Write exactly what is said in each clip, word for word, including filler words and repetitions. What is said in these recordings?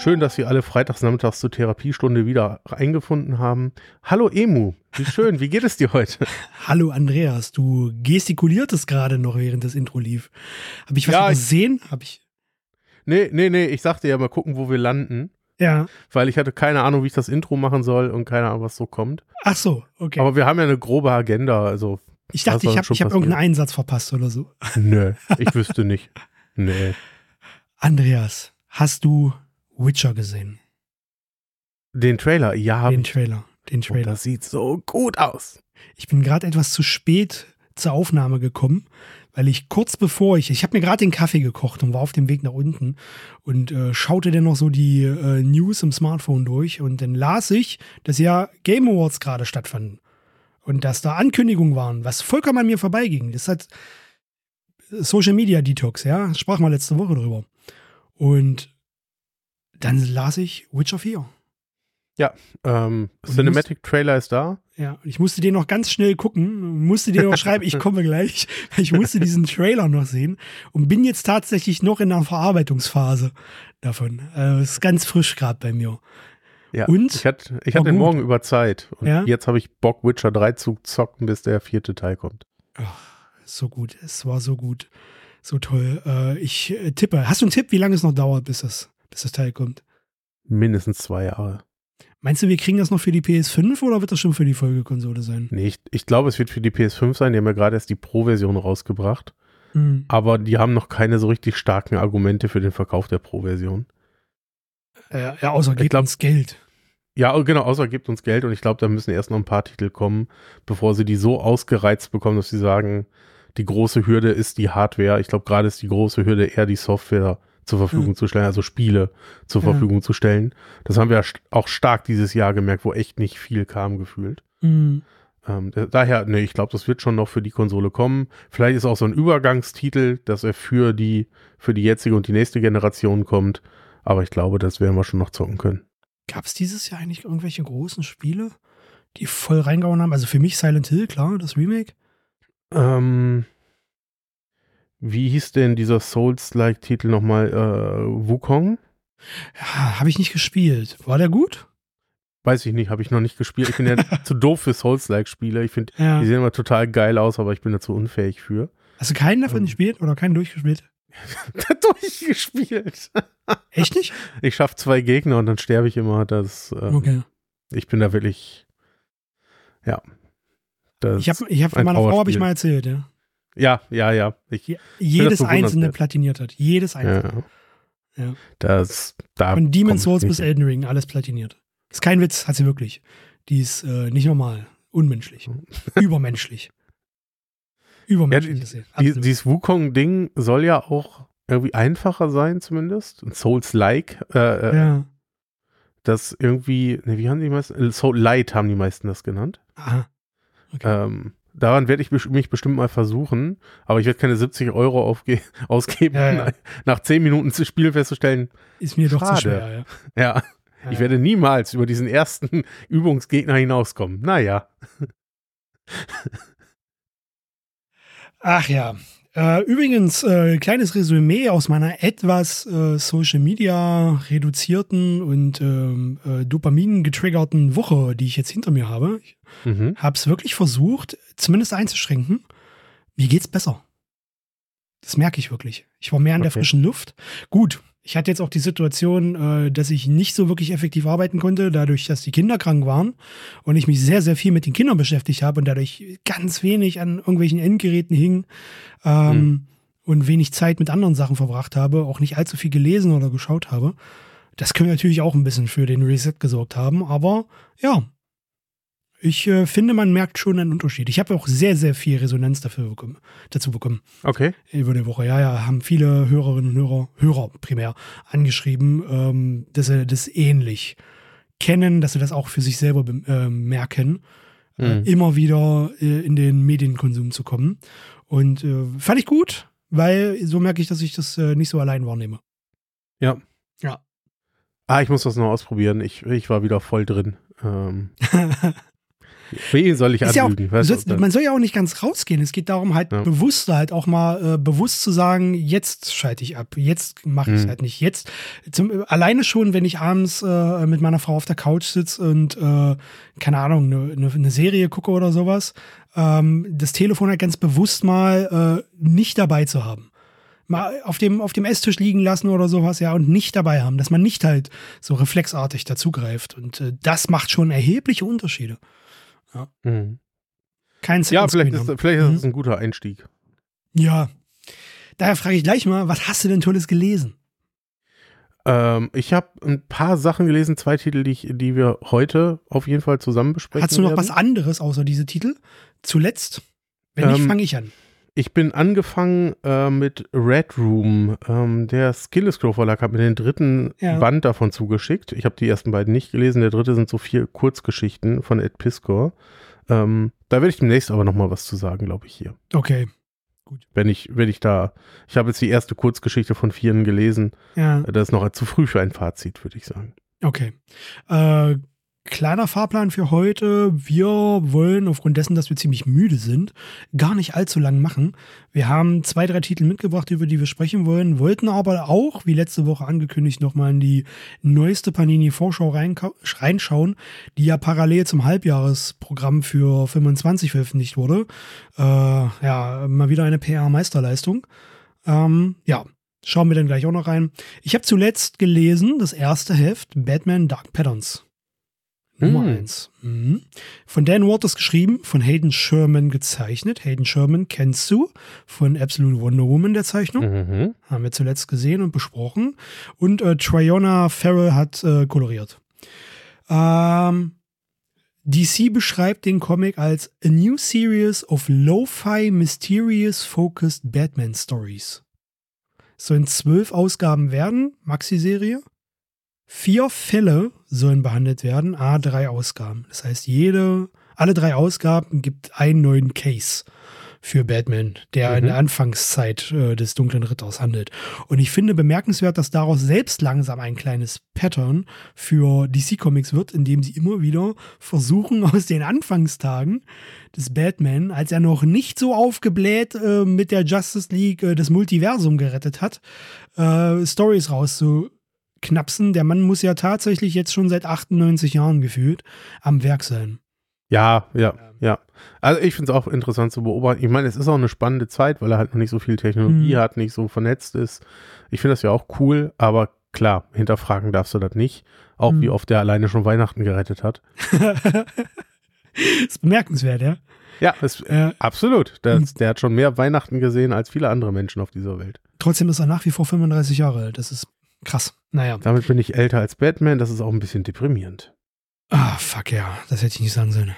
Schön, dass Sie alle freitags nachmittags zur Therapiestunde wieder eingefunden haben. Hallo Emu, wie schön, wie geht es dir heute? Hallo Andreas, du gestikuliertest gerade noch, während das Intro lief. Habe ich was Ja, übersehen? Hab ich. Nee, nee, nee, ich sagte ja mal gucken, wo wir landen. Ja. Weil ich hatte keine Ahnung, wie ich das Intro machen soll und keine Ahnung, was so kommt. Ach so, okay. Aber wir haben ja eine grobe Agenda, also. Ich dachte, ich habe hab irgendeinen Einsatz verpasst oder so. Nö, ich wüsste nicht. Nee. Andreas, hast du Witcher gesehen? Den Trailer, ja. Den Trailer, den Trailer. Oh, das sieht so gut aus. Ich bin gerade etwas zu spät zur Aufnahme gekommen, weil ich kurz bevor ich, ich habe mir gerade den Kaffee gekocht und war auf dem Weg nach unten und äh, schaute dann noch so die äh, News im Smartphone durch und dann las ich, dass ja Game Awards gerade stattfanden und dass da Ankündigungen waren, was vollkommen an mir vorbeiging. Das hat Social Media Detox, ja, sprach mal letzte Woche drüber. Und dann las ich Witcher vier. Ja, ähm, Cinematic Trailer ist da. Ja, ich musste den noch ganz schnell gucken, musste dir noch schreiben, ich komme gleich. Ich musste diesen Trailer noch sehen und bin jetzt tatsächlich noch in der Verarbeitungsphase davon. Es äh, ist ganz frisch gerade bei mir. Ja, und ich hatte, ich hatte den Morgen über Zeit und ja? jetzt habe ich Bock, Witcher drei zu zocken, bis der vierte Teil kommt. Ach, so gut, es war so gut, so toll. Äh, ich äh, tippe, hast du einen Tipp, wie lange es noch dauert, bis das, bis das Teil kommt? Mindestens zwei Jahre. Meinst du, wir kriegen das noch für die P S fünf oder wird das schon für die Folgekonsole sein? Nee, ich, ich glaube, es wird für die P S fünf sein. Die haben ja gerade erst die Pro-Version rausgebracht. Mhm. Aber die haben noch keine so richtig starken Argumente für den Verkauf der Pro-Version. Äh, ja, außer gibt uns Geld. Ja, genau, außer gibt uns Geld. Und ich glaube, da müssen erst noch ein paar Titel kommen, bevor sie die so ausgereizt bekommen, dass sie sagen, die große Hürde ist die Hardware. Ich glaube, gerade ist die große Hürde eher die Software zur Verfügung mhm. zu stellen, also Spiele zur ja. Verfügung zu stellen. Das haben wir auch stark dieses Jahr gemerkt, wo echt nicht viel kam, gefühlt. Mhm. Ähm, daher, ne, ich glaube, das wird schon noch für die Konsole kommen. Vielleicht ist auch so ein Übergangstitel, dass er für die, für die jetzige und die nächste Generation kommt. Aber ich glaube, das werden wir schon noch zocken können. Gab es dieses Jahr eigentlich irgendwelche großen Spiele, die voll reingehauen haben? Also für mich Silent Hill, klar, das Remake. Ähm, Wie hieß denn dieser Souls-like-Titel nochmal? Äh, Wukong? Ja, habe ich nicht gespielt. War der gut? Weiß ich nicht, habe ich noch nicht gespielt. Ich bin ja zu doof für Souls-like-Spiele. Ich finde, ja. die sehen immer total geil aus, aber ich bin dazu unfähig für. Hast du keinen davon ähm. gespielt oder keinen durchgespielt? durchgespielt. Echt nicht? Ich schaffe zwei Gegner und dann sterbe ich immer. Das, ähm, okay. Ich bin da wirklich, ja. Das ich habe ich hab, meiner Frau habe ich mal erzählt, ja. Ja, ja, ja. Ich ja jedes einzelne platiniert hat. Jedes einzelne. Ja. Ja. Das, da Von Demon's Souls bis Elden Ring, alles platiniert. Ist kein Witz, hat sie wirklich. Die ist äh, nicht normal. Unmenschlich. Übermenschlich. Übermenschlich. Ja, die, die, dieses Wukong-Ding soll ja auch irgendwie einfacher sein, zumindest. Und Souls-like. Äh, ja. Das irgendwie, ne, wie haben die meisten? Soul-Light haben die meisten das genannt. Aha. Okay. Ähm, daran werde ich mich bestimmt mal versuchen, aber ich werde keine siebzig Euro aufge- ausgeben, ja, ja. nach zehn Minuten zu Spiel festzustellen. Ist mir schade. doch zu schwer, ja. Ja, ja, ich werde niemals über diesen ersten Übungsgegner hinauskommen. Naja. Ach ja. Äh, übrigens, äh, kleines Resümee aus meiner etwas äh, Social Media reduzierten und ähm, äh, Dopamin getriggerten Woche, die ich jetzt hinter mir habe. Ich mhm. habe es wirklich versucht, zumindest einzuschränken. Mir geht's besser. Das merke ich wirklich. Ich war mehr in okay. der frischen Luft. Gut, ich hatte jetzt auch die Situation, äh, dass ich nicht so wirklich effektiv arbeiten konnte, dadurch, dass die Kinder krank waren und ich mich sehr, sehr viel mit den Kindern beschäftigt habe und dadurch ganz wenig an irgendwelchen Endgeräten hing ähm, mhm. und wenig Zeit mit anderen Sachen verbracht habe, auch nicht allzu viel gelesen oder geschaut habe. Das könnte natürlich auch ein bisschen für den Reset gesorgt haben, aber ja, ich äh, finde, man merkt schon einen Unterschied. Ich habe auch sehr, sehr viel Resonanz dafür bekommen, dazu bekommen. Okay. Über die Woche. Ja, ja, haben viele Hörerinnen und Hörer, Hörer primär, angeschrieben, ähm, dass sie das ähnlich kennen, dass sie das auch für sich selber äh, merken, mhm. äh, immer wieder äh, in den Medienkonsum zu kommen. Und äh, fand ich gut, weil so merke ich, dass ich das äh, nicht so allein wahrnehme. Ja. Ja. Ah, ich muss das noch ausprobieren. Ich, ich war wieder voll drin. Ähm. Wen soll ich Ist ja auch, anlügen? du sollst, man soll ja auch nicht ganz rausgehen. Es geht darum, halt Ja. bewusst halt auch mal äh, bewusst zu sagen, jetzt schalte ich ab, jetzt mache ich es Mhm. halt nicht. Jetzt zum, alleine schon, wenn ich abends äh, mit meiner Frau auf der Couch sitze und äh, keine Ahnung, eine ne, ne Serie gucke oder sowas, ähm, das Telefon halt ganz bewusst mal äh, nicht dabei zu haben. Mal auf dem, auf dem Esstisch liegen lassen oder sowas, ja, und nicht dabei haben, dass man nicht halt so reflexartig dazugreift. Und äh, das macht schon erhebliche Unterschiede. Ja. Mhm. Kein Ja, vielleicht ist, Second-Screen vielleicht ist haben. das ein guter Einstieg. Ja. Daher frage ich gleich mal, was hast du denn Tolles gelesen? Ähm, ich habe ein paar Sachen gelesen, zwei Titel, die, ich, die wir heute auf jeden Fall zusammen besprechen Hast du noch werden. was anderes außer diese Titel? Zuletzt? Wenn nicht, Ähm, fange ich an. Ich bin angefangen äh, mit Red Room. Ähm, der Skillescrow Verlag hat mir den dritten Ja. Band davon zugeschickt. Ich habe die ersten beiden nicht gelesen. Der dritte sind so vier Kurzgeschichten von Ed Piskor. Ähm, da werde ich demnächst aber noch mal was zu sagen, glaube ich, hier. Okay. Wenn ich, wenn ich da, ich habe jetzt die erste Kurzgeschichte von vieren gelesen. Ja, Das ist noch zu früh für ein Fazit, würde ich sagen. okay. Äh, kleiner Fahrplan für heute. Wir wollen aufgrund dessen, dass wir ziemlich müde sind, gar nicht allzu lang machen. Wir haben zwei, drei Titel mitgebracht, über die wir sprechen wollen, wollten aber auch, wie letzte Woche angekündigt, nochmal in die neueste Panini-Vorschau reinschauen, die ja parallel zum Halbjahresprogramm für fünfundzwanzig veröffentlicht wurde. Äh, ja, mal wieder eine P R-Meisterleistung. Ähm, ja, schauen wir dann gleich auch noch rein. Ich habe zuletzt gelesen, das erste Heft, Batman Dark Patterns. Nummer Hm. eins. Mhm. Von Dan Waters geschrieben, von Hayden Sherman gezeichnet. Hayden Sherman kennst du von Absolute Wonder Woman, der Zeichnung. Mhm. Haben wir zuletzt gesehen und besprochen. Und äh, Triona Farrell hat äh, koloriert. Ähm, D C beschreibt den Comic als a new series of lo-fi, mysterious, focused Batman Stories. Sollen zwölf Ausgaben werden, Maxi-Serie. Vier Fälle sollen behandelt werden, a drei Ausgaben. Das heißt, jede, alle drei Ausgaben gibt einen neuen Case für Batman, der Mhm. in der Anfangszeit äh, des Dunklen Ritters handelt. Und ich finde bemerkenswert, dass daraus selbst langsam ein kleines Pattern für D C Comics wird, indem sie immer wieder versuchen, aus den Anfangstagen des Batman, als er noch nicht so aufgebläht äh, mit der Justice League äh, das Multiversum gerettet hat, äh, Stories rauszuknapsen. Der Mann muss ja tatsächlich jetzt schon seit achtundneunzig Jahren gefühlt am Werk sein. Ja, ja, ja. Also ich finde es auch interessant zu beobachten. Ich meine, es ist auch eine spannende Zeit, weil er halt noch nicht so viel Technologie Mhm. hat, nicht so vernetzt ist. Ich finde das ja auch cool, aber klar, hinterfragen darfst du das nicht. Auch Mhm. wie oft der alleine schon Weihnachten gerettet hat. Ist bemerkenswert, ja. Ja, das, Äh, absolut. Das, der hat schon mehr Weihnachten gesehen als viele andere Menschen auf dieser Welt. trotzdem ist er nach wie vor fünfunddreißig Jahre alt. Das ist krass. Naja. Damit bin ich älter als Batman. Das ist auch ein bisschen deprimierend. Ah, fuck ja. Das hätte ich nicht sagen sollen.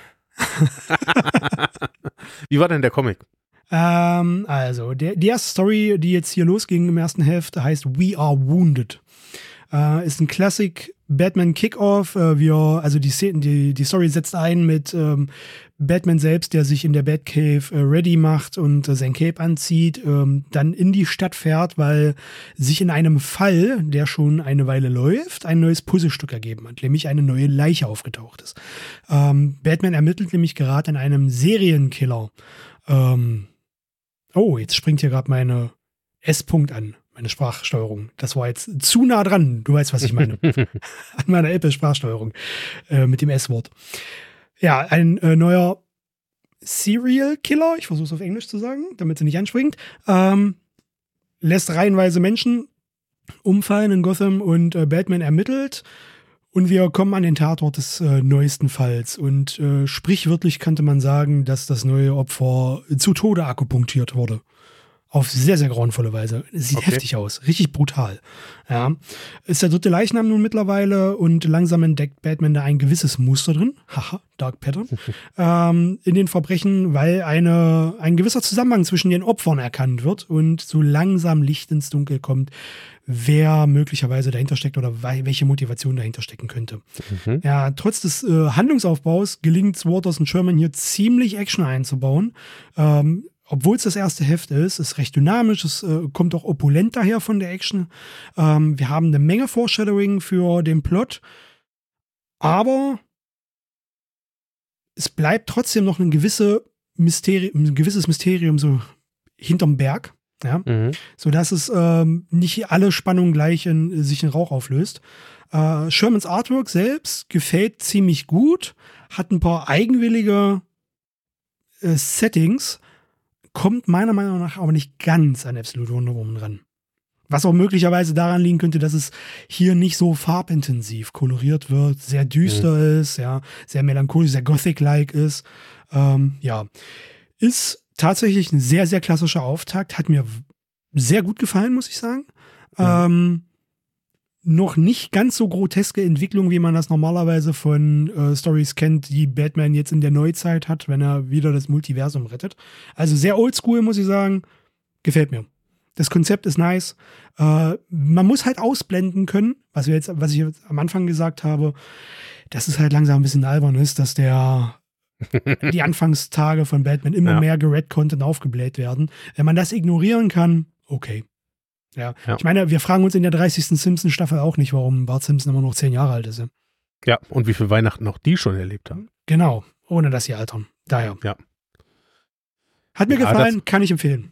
Wie war denn der Comic? Ähm, also, der, die erste Story, die jetzt hier losging im ersten Heft, heißt We Are Wounded. Äh, ist ein Classic Batman Kickoff. Äh, wir, also die, Szene, die, die Story setzt ein mit ähm, Batman selbst, der sich in der Batcave äh, ready macht und äh, sein Cape anzieht, ähm, dann in die Stadt fährt, weil sich in einem Fall, der schon eine Weile läuft, ein neues Puzzlestück ergeben hat, nämlich eine neue Leiche aufgetaucht ist. Ähm, Batman ermittelt nämlich gerade an einem Serienkiller. Ähm, oh, jetzt springt hier gerade meine S-Punkt an. Meine Sprachsteuerung. Das war jetzt zu nah dran. Du weißt, was ich meine. An meiner Apple-Sprachsteuerung. Äh, mit dem S-Wort. Ja, ein äh, neuer Serial Killer, ich versuche es auf Englisch zu sagen, damit sie nicht anspringt, ähm, lässt reihenweise Menschen umfallen in Gotham und äh, Batman ermittelt. Und wir kommen an den Tatort des äh, neuesten Falls. Und äh, sprichwörtlich könnte man sagen, dass das neue Opfer zu Tode akupunktiert wurde. Auf sehr, sehr grauenvolle Weise. Es sieht Okay. heftig aus. Richtig brutal. Ja. Ist der dritte Leichnam nun mittlerweile und langsam entdeckt Batman da ein gewisses Muster drin. Haha, Dark Pattern. ähm, in den Verbrechen, weil eine, ein gewisser Zusammenhang zwischen den Opfern erkannt wird und so langsam Licht ins Dunkel kommt, wer möglicherweise dahinter steckt oder wei- welche Motivation dahinter stecken könnte. Mhm. Ja, trotz des äh, Handlungsaufbaus gelingt es Waters und Sherman hier ziemlich Action einzubauen. Ähm, Obwohl es das erste Heft ist, ist recht dynamisch, es äh, kommt auch opulent daher von der Action. Ähm, wir haben eine Menge Foreshadowing für den Plot, aber es bleibt trotzdem noch ein, gewisse Mysteri- ein gewisses Mysterium so hinterm Berg, ja, Mhm. sodass es ähm, nicht alle Spannungen gleich in sich in Rauch auflöst. Äh, Shermans Artwork selbst gefällt ziemlich gut, hat ein paar eigenwillige äh, Settings, kommt meiner Meinung nach aber nicht ganz an Absolute Wonder Woman ran. Was auch möglicherweise daran liegen könnte, dass es hier nicht so farbintensiv koloriert wird, sehr düster mhm. ist, ja, sehr melancholisch, sehr gothic-like ist. Ähm, ja, ist tatsächlich ein sehr, sehr klassischer Auftakt. Hat mir sehr gut gefallen, muss ich sagen. Mhm. Ähm, noch nicht ganz so groteske Entwicklung, wie man das normalerweise von äh, Stories kennt, die Batman jetzt in der Neuzeit hat, wenn er wieder das Multiversum rettet. Also sehr oldschool, muss ich sagen. Gefällt mir. Das Konzept ist nice. Äh, man muss halt ausblenden können, was wir jetzt, was ich jetzt am Anfang gesagt habe, dass es halt langsam ein bisschen albern ist, dass der die Anfangstage von Batman immer ja. mehr geredconnt und aufgebläht werden. Wenn man das ignorieren kann, okay. Ja. ja. Ich meine, wir fragen uns in der dreißigsten Simpsons-Staffel auch nicht, warum Bart Simpson immer noch zehn Jahre alt ist. Ja, ja und wie viel Weihnachten auch die schon erlebt haben. Genau, ohne dass sie altern. Daher. Ja. Hat mir ja, gefallen, kann ich empfehlen.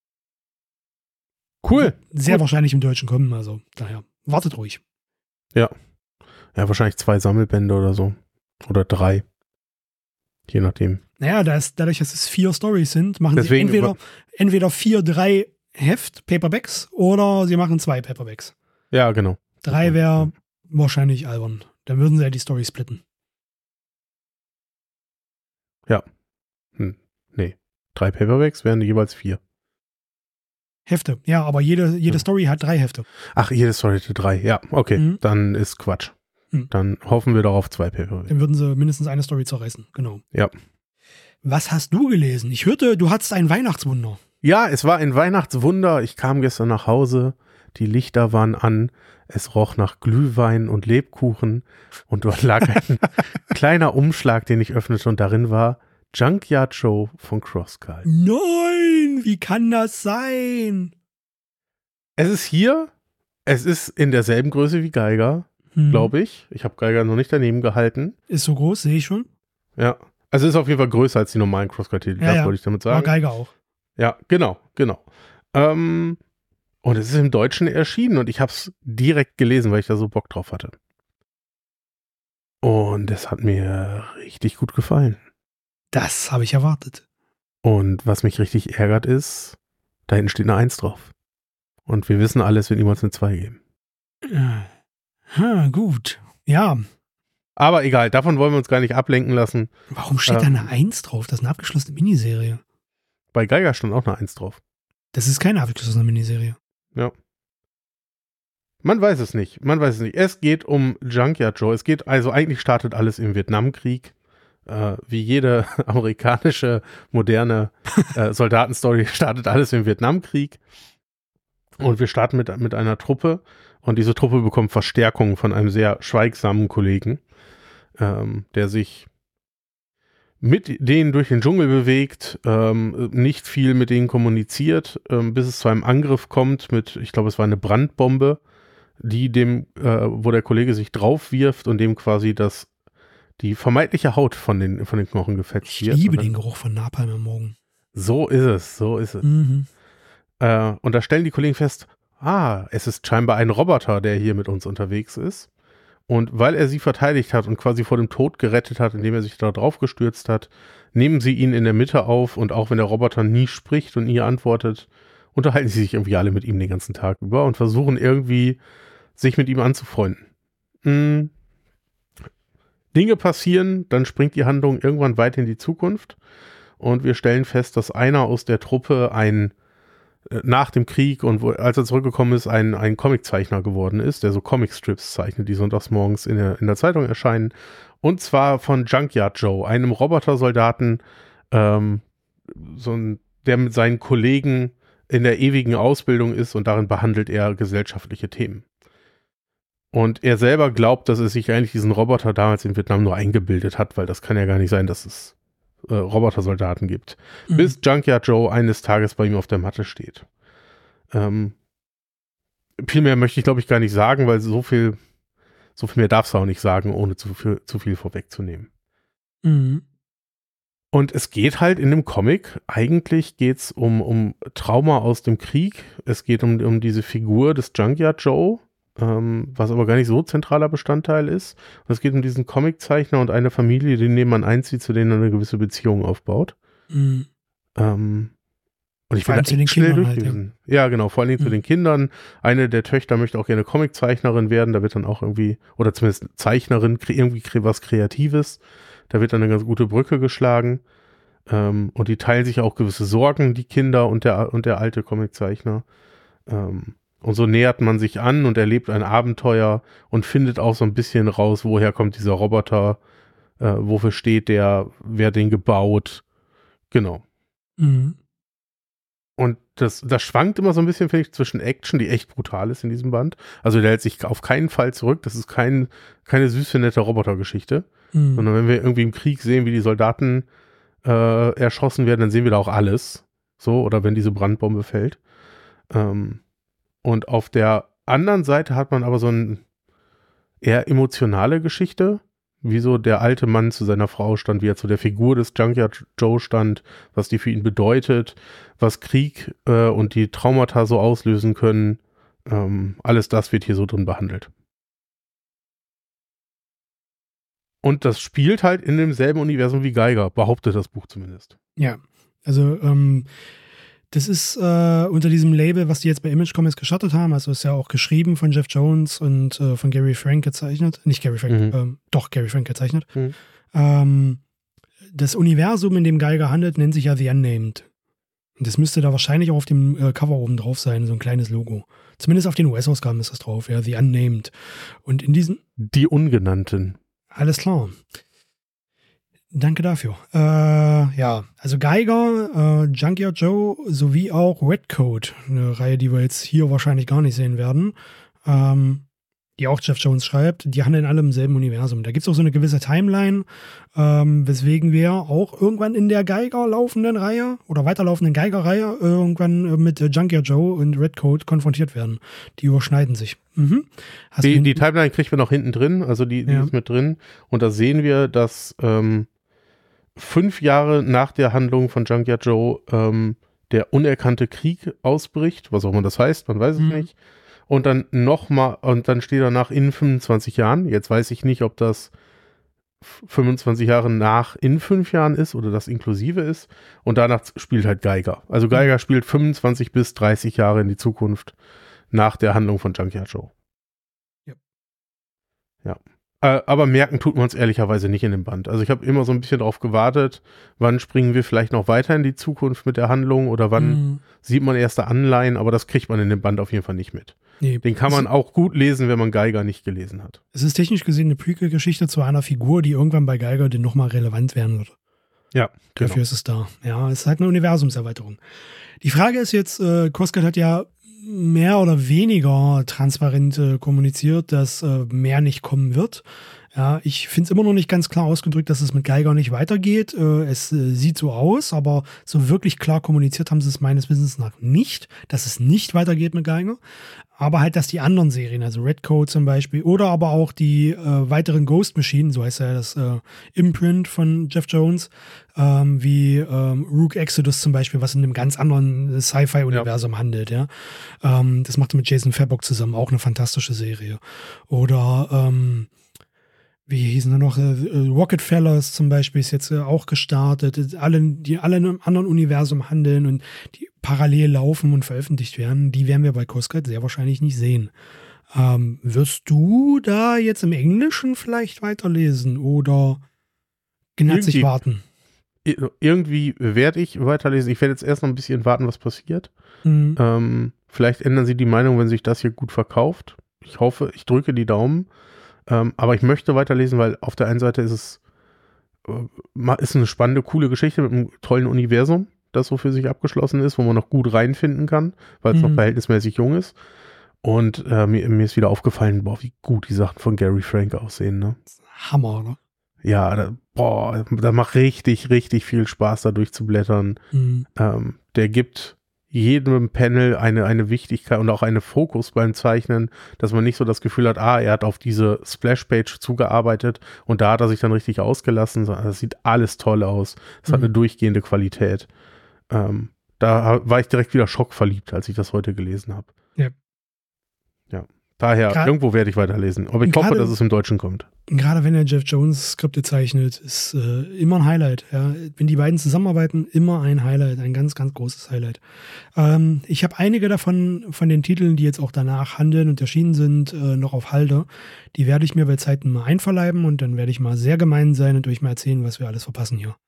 Cool. Sehr cool. wahrscheinlich im Deutschen kommen, also daher. Wartet ruhig. Ja. Ja, wahrscheinlich zwei Sammelbände oder so. Oder drei. Je nachdem. Naja, das, dadurch, dass es vier Storys sind, machen Deswegen sie entweder, entweder vier, drei Heft, Paperbacks, oder sie machen zwei Paperbacks. Ja, genau. Drei wäre wahrscheinlich albern. Dann würden sie ja die Story splitten. Ja. Hm. Nee. Drei Paperbacks wären jeweils vier. Hefte, ja, aber jede, jede ja. Story hat drei Hefte. Ach, jede Story hat drei, ja, okay, mhm. dann ist Quatsch. Mhm. Dann hoffen wir doch auf zwei Paperbacks. Dann würden sie mindestens eine Story zerreißen, genau. Ja. Was hast du gelesen? Ich hörte, du hattest ein Weihnachtswunder. Ja, es war ein Weihnachtswunder. Ich kam gestern nach Hause, die Lichter waren an, es roch nach Glühwein und Lebkuchen und dort lag ein kleiner Umschlag, den ich öffnete und darin war Junkyard Joe von Crosscut. Nein, wie kann das sein? Es ist hier, es ist in derselben Größe wie Geiger, hm. glaube ich. Ich habe Geiger noch nicht daneben gehalten. Ist so groß, sehe ich schon. Ja, also ist auf jeden Fall größer als die normalen Crosscut-Titel, ja, das ja. wollte ich damit sagen. Aber Geiger auch. Ja, genau, genau. Ähm, und es ist im Deutschen erschienen und ich habe es direkt gelesen, weil ich da so Bock drauf hatte. Und es hat mir richtig gut gefallen. Das habe ich erwartet. Und was mich richtig ärgert ist, da hinten steht eine eins drauf. Und wir wissen alles, wird niemals eine zwei geben. Ha, gut. Ja. Aber egal, davon wollen wir uns gar nicht ablenken lassen. Warum steht ähm, da eine eins drauf? Das ist eine abgeschlossene Miniserie. Bei Geiger stand auch eine eins drauf. Das ist keine abgeschlossene Miniserie. Ja. Man weiß es nicht. Man weiß es nicht. Es geht um Junkyard Joe. Es geht, also eigentlich startet alles im Vietnamkrieg. Äh, wie jede amerikanische moderne äh, Soldatenstory startet alles im Vietnamkrieg. Und wir starten mit, mit einer Truppe. Und diese Truppe bekommt Verstärkung von einem sehr schweigsamen Kollegen, ähm, der sich mit denen durch den Dschungel bewegt, ähm, nicht viel mit denen kommuniziert, ähm, bis es zu einem Angriff kommt mit, ich glaube, es war eine Brandbombe, die dem, äh, wo der Kollege sich drauf wirft und dem quasi das, die vermeintliche Haut von den, von den Knochen gefetzt wird. Ich liebe den Geruch von Napalm am Morgen. So ist es, so ist es. Mhm. Äh, und da stellen die Kollegen fest, ah, es ist scheinbar ein Roboter, der hier mit uns unterwegs ist. Und weil er sie verteidigt hat und quasi vor dem Tod gerettet hat, indem er sich da drauf gestürzt hat, nehmen sie ihn in der Mitte auf und auch wenn der Roboter nie spricht und nie antwortet, unterhalten sie sich irgendwie alle mit ihm den ganzen Tag über und versuchen irgendwie, sich mit ihm anzufreunden. Mhm. Dinge passieren, dann springt die Handlung irgendwann weit in die Zukunft und wir stellen fest, dass einer aus der Truppe ein nach dem Krieg und wo, als er zurückgekommen ist, ein, ein Comiczeichner geworden ist, der so Comicstrips zeichnet, die sonntags morgens in der, in der Zeitung erscheinen. Und zwar von Junkyard Joe, einem Robotersoldaten, ähm, so ein, der mit seinen Kollegen in der ewigen Ausbildung ist und darin behandelt er gesellschaftliche Themen. Und er selber glaubt, dass er sich eigentlich diesen Roboter damals in Vietnam nur eingebildet hat, weil das kann ja gar nicht sein, dass es Äh, Robotersoldaten gibt. Mhm. Bis Junkyard Joe eines Tages bei ihm auf der Matte steht. Ähm, viel mehr möchte ich, glaube ich, gar nicht sagen, weil so viel, so viel mehr darfst du auch nicht sagen, ohne zu viel, zu viel vorwegzunehmen. Mhm. Und es geht halt in dem Comic, eigentlich geht es um, um Trauma aus dem Krieg. Es geht um, um diese Figur des Junkyard Joe, ähm, was aber gar nicht so zentraler Bestandteil ist. Und es geht um diesen Comiczeichner und eine Familie, die nebenan einzieht, zu denen er eine gewisse Beziehung aufbaut. Mhm. Ähm, und ich Vor bin allem da zu den echt schnell Kindern durch halt, ja. gewesen. Ja, genau, vor allen Dingen zu Mhm. den Kindern. Eine der Töchter möchte auch gerne Comiczeichnerin werden, da wird dann auch irgendwie, oder zumindest Zeichnerin, kre- irgendwie kre- was Kreatives. Da wird dann eine ganz gute Brücke geschlagen. Ähm, und die teilen sich auch gewisse Sorgen, die Kinder und der, und der alte Comiczeichner. Ähm, und so nähert man sich an und erlebt ein Abenteuer und findet auch so ein bisschen raus, woher kommt dieser Roboter, äh, wofür steht der, wer den gebaut. Genau. Mhm. Und das, das schwankt immer so ein bisschen, finde ich, zwischen Action, die echt brutal ist in diesem Band. Also der hält sich auf keinen Fall zurück. Das ist kein, keine süße, nette Robotergeschichte. Mhm. Sondern wenn wir irgendwie im Krieg sehen, wie die Soldaten äh, erschossen werden, dann sehen wir da auch alles. So, oder wenn diese Brandbombe fällt. Ähm, und auf der anderen Seite hat man aber so eine eher emotionale Geschichte, wie so der alte Mann zu seiner Frau stand, wie er zu der Figur des Junkyard Joe stand, was die für ihn bedeutet, was Krieg äh, und die Traumata so auslösen können. Ähm, alles das wird hier so drin behandelt. Und das spielt halt in demselben Universum wie Geiger, behauptet das Buch zumindest. Ja, also ähm, das ist äh, unter diesem Label, was die jetzt bei Image Comics gestartet haben, also ist ja auch geschrieben von Jeff Jones und äh, von Gary Frank gezeichnet, nicht Gary Frank, Mhm. ähm, doch Gary Frank gezeichnet. Mhm. Ähm, das Universum, in dem Geiger handelt, nennt sich ja The Unnamed. Und das müsste da wahrscheinlich auch auf dem äh, Cover oben drauf sein, so ein kleines Logo. Zumindest auf den U S-Ausgaben ist das drauf, ja, The Unnamed. Und in diesem, Die Ungenannten. alles klar. Danke dafür. Äh, ja, also Geiger, äh, Junkyard Joe sowie auch Redcoat, eine Reihe, die wir jetzt hier wahrscheinlich gar nicht sehen werden, ähm, die auch Jeff Jones schreibt, die handeln alle im selben Universum. Da gibt es auch so eine gewisse Timeline, ähm, weswegen wir auch irgendwann in der Geiger laufenden Reihe oder weiterlaufenden Geiger-Reihe irgendwann äh, mit äh, Junkyard Joe und Redcoat konfrontiert werden. Die überschneiden sich. Mhm. Hast du Die, den- die Timeline kriegt man noch hinten drin, also die, die Ja. ist mit drin. Und da sehen wir, dass ähm, fünf Jahre nach der Handlung von Junkyard Joe ähm, der unerkannte Krieg ausbricht, was auch immer das heißt, man weiß es Mhm. nicht. Und dann nochmal, und dann steht danach in fünfundzwanzig Jahren. Jetzt weiß ich nicht, ob das fünfundzwanzig Jahre nach in fünf Jahren ist oder das inklusive ist. Und danach spielt halt Geiger. Also Geiger spielt fünfundzwanzig bis dreißig Jahre in die Zukunft nach der Handlung von Junkyard Joe. Ja. Ja. Äh, aber merken tut man es ehrlicherweise nicht in dem Band. Also ich habe immer so ein bisschen drauf gewartet, wann springen wir vielleicht noch weiter in die Zukunft mit der Handlung oder wann Mhm. sieht man erste Anleihen, aber das kriegt man in dem Band auf jeden Fall nicht mit. Nee. Den kann man auch gut lesen, wenn man Geiger nicht gelesen hat. Es ist technisch gesehen eine Prequel-Geschichte zu einer Figur, die irgendwann bei Geiger dann nochmal relevant werden wird. Ja, genau. Dafür ist es da. Ja, es ist halt eine Universumserweiterung. Die Frage ist jetzt, äh, Coscat hat ja mehr oder weniger transparent äh, kommuniziert, dass äh, mehr nicht kommen wird. Ja, ich finde es immer noch nicht ganz klar ausgedrückt, dass es mit Geiger nicht weitergeht. Äh, es äh, sieht so aus, aber so wirklich klar kommuniziert haben sie es meines Wissens nach nicht, dass es nicht weitergeht mit Geiger. Aber halt, dass die anderen Serien, also Redcoat zum Beispiel, oder aber auch die äh, weiteren Ghost Machine, so heißt ja das äh, Imprint von Jeff Jones, ähm, wie ähm, Rook Exodus zum Beispiel, was in einem ganz anderen Sci-Fi-Universum ja. handelt. Ja, ähm, das macht er mit Jason Fabok zusammen, auch eine fantastische Serie. Oder ähm, wie hießen da noch? Äh, Rocket Fellas zum Beispiel ist jetzt äh, auch gestartet. Alle, die alle in einem anderen Universum handeln und die parallel laufen und veröffentlicht werden, die werden wir bei Coscat sehr wahrscheinlich nicht sehen. Ähm, wirst du da jetzt im Englischen vielleicht weiterlesen oder gnatzig warten? Irgendwie werde ich weiterlesen. Ich werde jetzt erst noch ein bisschen warten, was passiert. Mhm. Ähm, vielleicht ändern sie die Meinung, wenn sich das hier gut verkauft. Ich hoffe, ich drücke die Daumen. Ähm, aber ich möchte weiterlesen, weil auf der einen Seite ist es äh, ist eine spannende, coole Geschichte mit einem tollen Universum, das so für sich abgeschlossen ist, wo man noch gut reinfinden kann, weil es mhm. noch verhältnismäßig jung ist. Und äh, mir, mir ist wieder aufgefallen, boah, wie gut die Sachen von Gary Frank aussehen, ne? Hammer, ne? Ja, da, boah, da macht richtig, richtig viel Spaß, da durchzublättern. Mhm. Ähm, der gibt jedem Panel eine, eine Wichtigkeit und auch eine Fokus beim Zeichnen, dass man nicht so das Gefühl hat, ah, er hat auf diese Splash-Page zugearbeitet und da hat er sich dann richtig ausgelassen. Das sieht alles toll aus. Es mhm. hat eine durchgehende Qualität. Ähm, da war ich direkt wieder schockverliebt, als ich das heute gelesen habe. Ja. Ja. Daher, Gra- irgendwo werde ich weiterlesen. Aber ich hoffe, dass es im Deutschen kommt. Gerade wenn er Jeff Jones Skripte zeichnet, ist äh, immer ein Highlight. Ja. Wenn die beiden zusammenarbeiten, immer ein Highlight. Ein ganz, ganz großes Highlight. Ähm, ich habe einige davon, von den Titeln, die jetzt auch danach handeln und erschienen sind, äh, noch auf Halde. Die werde ich mir bei Zeiten mal einverleiben und dann werde ich mal sehr gemein sein und euch mal erzählen, was wir alles verpassen hier.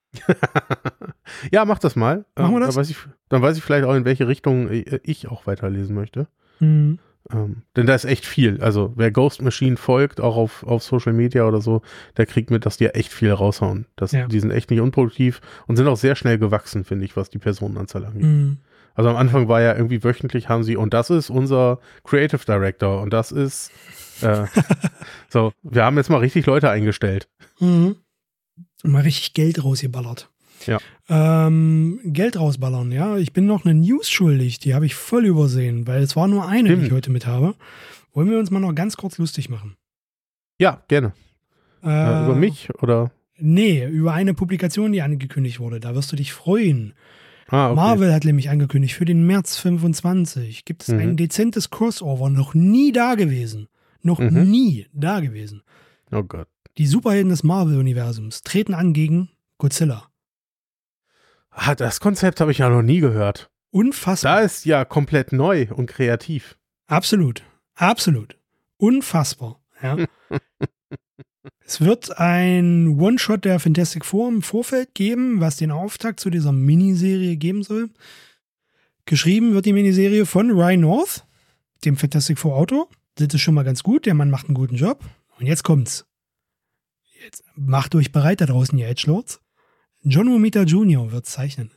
Ja, mach das mal. Machen wir das? Dann weiß ich, dann weiß ich vielleicht auch, in welche Richtung ich auch weiterlesen möchte. Mhm. Ähm, denn da ist echt viel. Also wer Ghost Machine folgt, auch auf, auf Social Media oder so, der kriegt mit, dass die ja echt viel raushauen. Das, Ja. Die sind echt nicht unproduktiv und sind auch sehr schnell gewachsen, finde ich, was die Personenanzahl angeht. Mhm. Also am Anfang war ja irgendwie wöchentlich haben sie, und das ist unser Creative Director und das ist äh, so, wir haben jetzt mal richtig Leute eingestellt. Mhm. Mal richtig Geld rausgeballert. Ja. Ähm, Geld rausballern, ja. Ich bin noch eine News schuldig, die habe ich voll übersehen, weil es war nur eine, Stimmt. die ich heute mit habe. Wollen wir uns mal noch ganz kurz lustig machen? Ja, gerne. Äh, Äh, über mich oder? Nee, über eine Publikation, die angekündigt wurde. Da wirst du dich freuen. Ah, okay. Marvel hat nämlich angekündigt, für den März fünfundzwanzig gibt es Mhm. ein dezentes Crossover, noch nie da gewesen. Noch Mhm. nie da gewesen. Oh Gott. Die Superhelden des Marvel-Universums treten an gegen Godzilla. Ah, das Konzept habe ich ja noch nie gehört. Unfassbar. Da ist ja komplett neu und kreativ. Absolut. Absolut. Unfassbar. Ja. Es wird ein One-Shot der Fantastic Four im Vorfeld geben, was den Auftakt zu dieser Miniserie geben soll. Geschrieben wird die Miniserie von Ryan North, dem Fantastic Four Autor. Das ist schon mal ganz gut. Der Mann macht einen guten Job. Und jetzt kommt's. Jetzt macht euch bereit da draußen, ihr Edgelords. John Romita Junior wird zeichnen.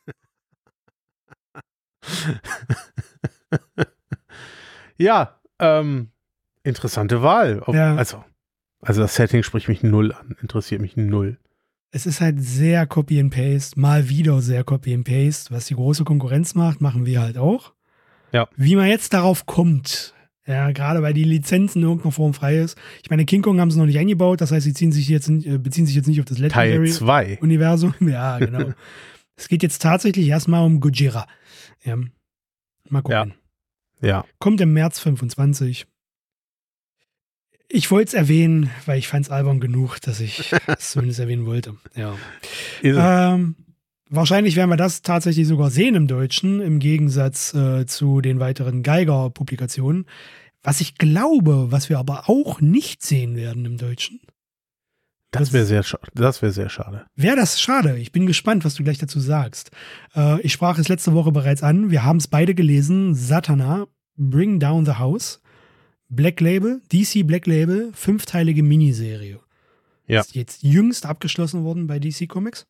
Ja, ähm, interessante Wahl. Ob, Ja. Also, also das Setting spricht mich null an, interessiert mich null. Es ist halt sehr Copy and Paste, mal wieder sehr Copy and Paste. Was die große Konkurrenz macht, machen wir halt auch. Ja. Wie man jetzt darauf kommt, ja, gerade weil die Lizenzen in irgendeiner Form frei ist. Ich meine, King Kong haben sie noch nicht eingebaut, das heißt, sie ziehen sich jetzt, äh, beziehen sich jetzt nicht auf das Teil Legendary zwei. Universum. Ja, genau. Es geht jetzt tatsächlich erstmal um Gojira. Ja. Mal gucken. Ja. Kommt im März fünfundzwanzig. Ich wollte es erwähnen, weil ich fand es albern genug, dass ich es zumindest erwähnen wollte. Ja. Ist es. Ähm, wahrscheinlich werden wir das tatsächlich sogar sehen im Deutschen, im Gegensatz äh, zu den weiteren Geiger-Publikationen. Was ich glaube, was wir aber auch nicht sehen werden im Deutschen. Das wäre sehr, scha- das wär sehr schade. Wäre das schade. Ich bin gespannt, was du gleich dazu sagst. Äh, ich sprach es letzte Woche bereits an. Wir haben es beide gelesen. Satana, Bring Down the House. Black Label, D C Black Label, fünfteilige Miniserie. Ja. Ist jetzt jüngst abgeschlossen worden bei D C Comics.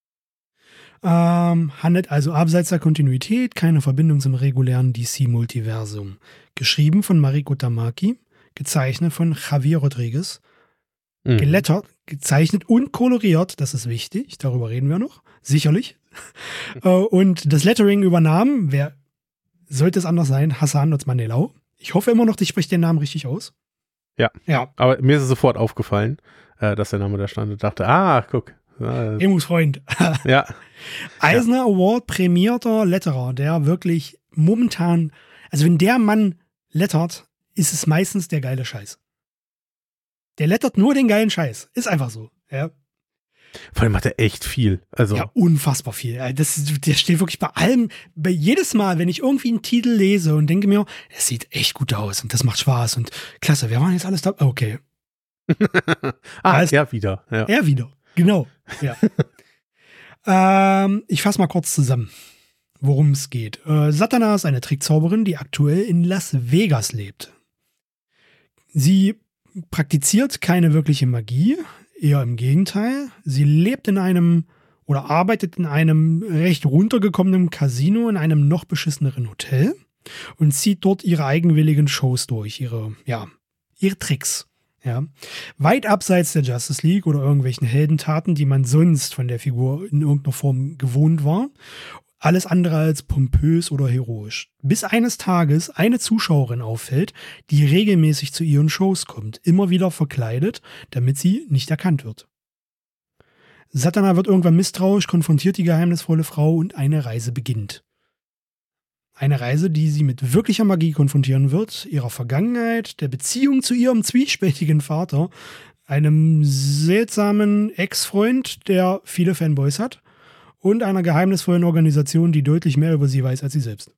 Ähm, handelt also abseits der Kontinuität, keine Verbindung zum regulären D C-Multiversum. Geschrieben von Mariko Tamaki, gezeichnet von Javier Rodriguez, Mhm. gelettert, gezeichnet und koloriert, das ist wichtig, darüber reden wir noch, sicherlich. Äh, und das Lettering übernahm, wer sollte es anders sein, Hassan Otsmanelau. Ich hoffe immer noch, ich spreche den Namen richtig aus. Ja. Ja. Aber mir ist es sofort aufgefallen, äh, dass der Name da stand und dachte, ah, guck. Äh, Emos-Freund. ja. Eisner Award prämierter Letterer, der wirklich momentan, also wenn der Mann lettert, ist es meistens der geile Scheiß. Der lettert nur den geilen Scheiß. Ist einfach so. Ja, Vor allem hat er echt viel. Also, ja unfassbar viel. Ja, Das, der steht wirklich bei allem, bei jedes Mal, wenn ich irgendwie einen Titel lese und denke mir, es sieht echt gut aus und das macht Spaß und klasse, wer war jetzt alles da? Okay, ah, Alles- er wieder. Ja. er wieder. Genau. Ja. ähm, ich fasse mal kurz zusammen, worum es geht. Äh, Satana ist eine Trickzauberin, die aktuell in Las Vegas lebt. Sie praktiziert keine wirkliche Magie, eher im Gegenteil. Sie lebt in einem oder arbeitet in einem recht runtergekommenen Casino in einem noch beschisseneren Hotel und zieht dort ihre eigenwilligen Shows durch, ihre, ja, ihre Tricks. Ja. Weit abseits der Justice League oder irgendwelchen Heldentaten, die man sonst von der Figur in irgendeiner Form gewohnt war. Alles andere als pompös oder heroisch. Bis eines Tages eine Zuschauerin auffällt, die regelmäßig zu ihren Shows kommt, immer wieder verkleidet, damit sie nicht erkannt wird. Zatanna wird irgendwann misstrauisch, konfrontiert die geheimnisvolle Frau und eine Reise beginnt. Eine Reise, die sie mit wirklicher Magie konfrontieren wird, ihrer Vergangenheit, der Beziehung zu ihrem zwiespältigen Vater, einem seltsamen Ex-Freund, der viele Fanboys hat, und einer geheimnisvollen Organisation, die deutlich mehr über sie weiß als sie selbst.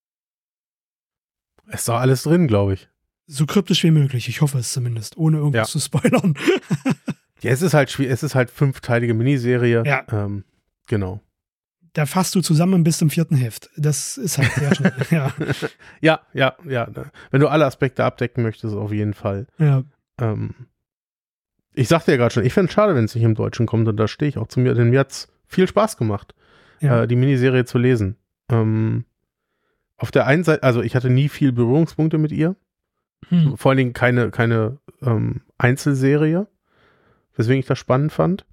Ist doch alles drin, glaube ich. So kryptisch wie möglich, ich hoffe es zumindest, ohne irgendwas Ja. zu spoilern. Ja, es ist halt schwierig, es ist halt fünfteilige Miniserie. Ja. Ähm, genau. Da fasst du zusammen bis zum vierten Heft. Das ist halt sehr schnell. Ja. Ja, ja, ja. Wenn du alle Aspekte abdecken möchtest, auf jeden Fall. Ja. Ähm, ich sagte ja gerade schon, ich fände es schade, wenn es nicht im Deutschen kommt, und da stehe ich auch zu mir, denn mir hat es viel Spaß gemacht, Ja. äh, die Miniserie zu lesen. Ähm, auf der einen Seite, also ich hatte nie viel Berührungspunkte mit ihr, Hm. vor allen Dingen keine, keine ähm, Einzelserie, weswegen ich das spannend fand.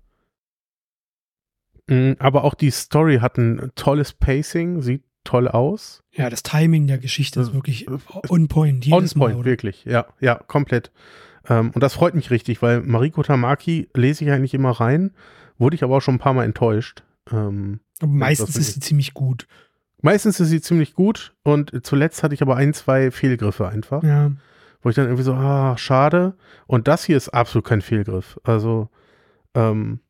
Mm, aber auch die Story hat ein tolles Pacing, sieht toll aus. Ja, das Timing der Geschichte ist Äh, wirklich äh, on point. Jedes On point, Mal, oder? wirklich. Ja, ja, komplett. Ähm, und das freut mich richtig, weil Mariko Tamaki lese ich eigentlich immer rein, wurde ich aber auch schon ein paar Mal enttäuscht. Ähm, Aber meistens das ist sie ziemlich gut. meistens ist sie ziemlich gut und zuletzt hatte ich aber ein, zwei Fehlgriffe einfach, Ja. wo ich dann irgendwie so, ah, schade. Und das hier ist absolut kein Fehlgriff. Also, ähm,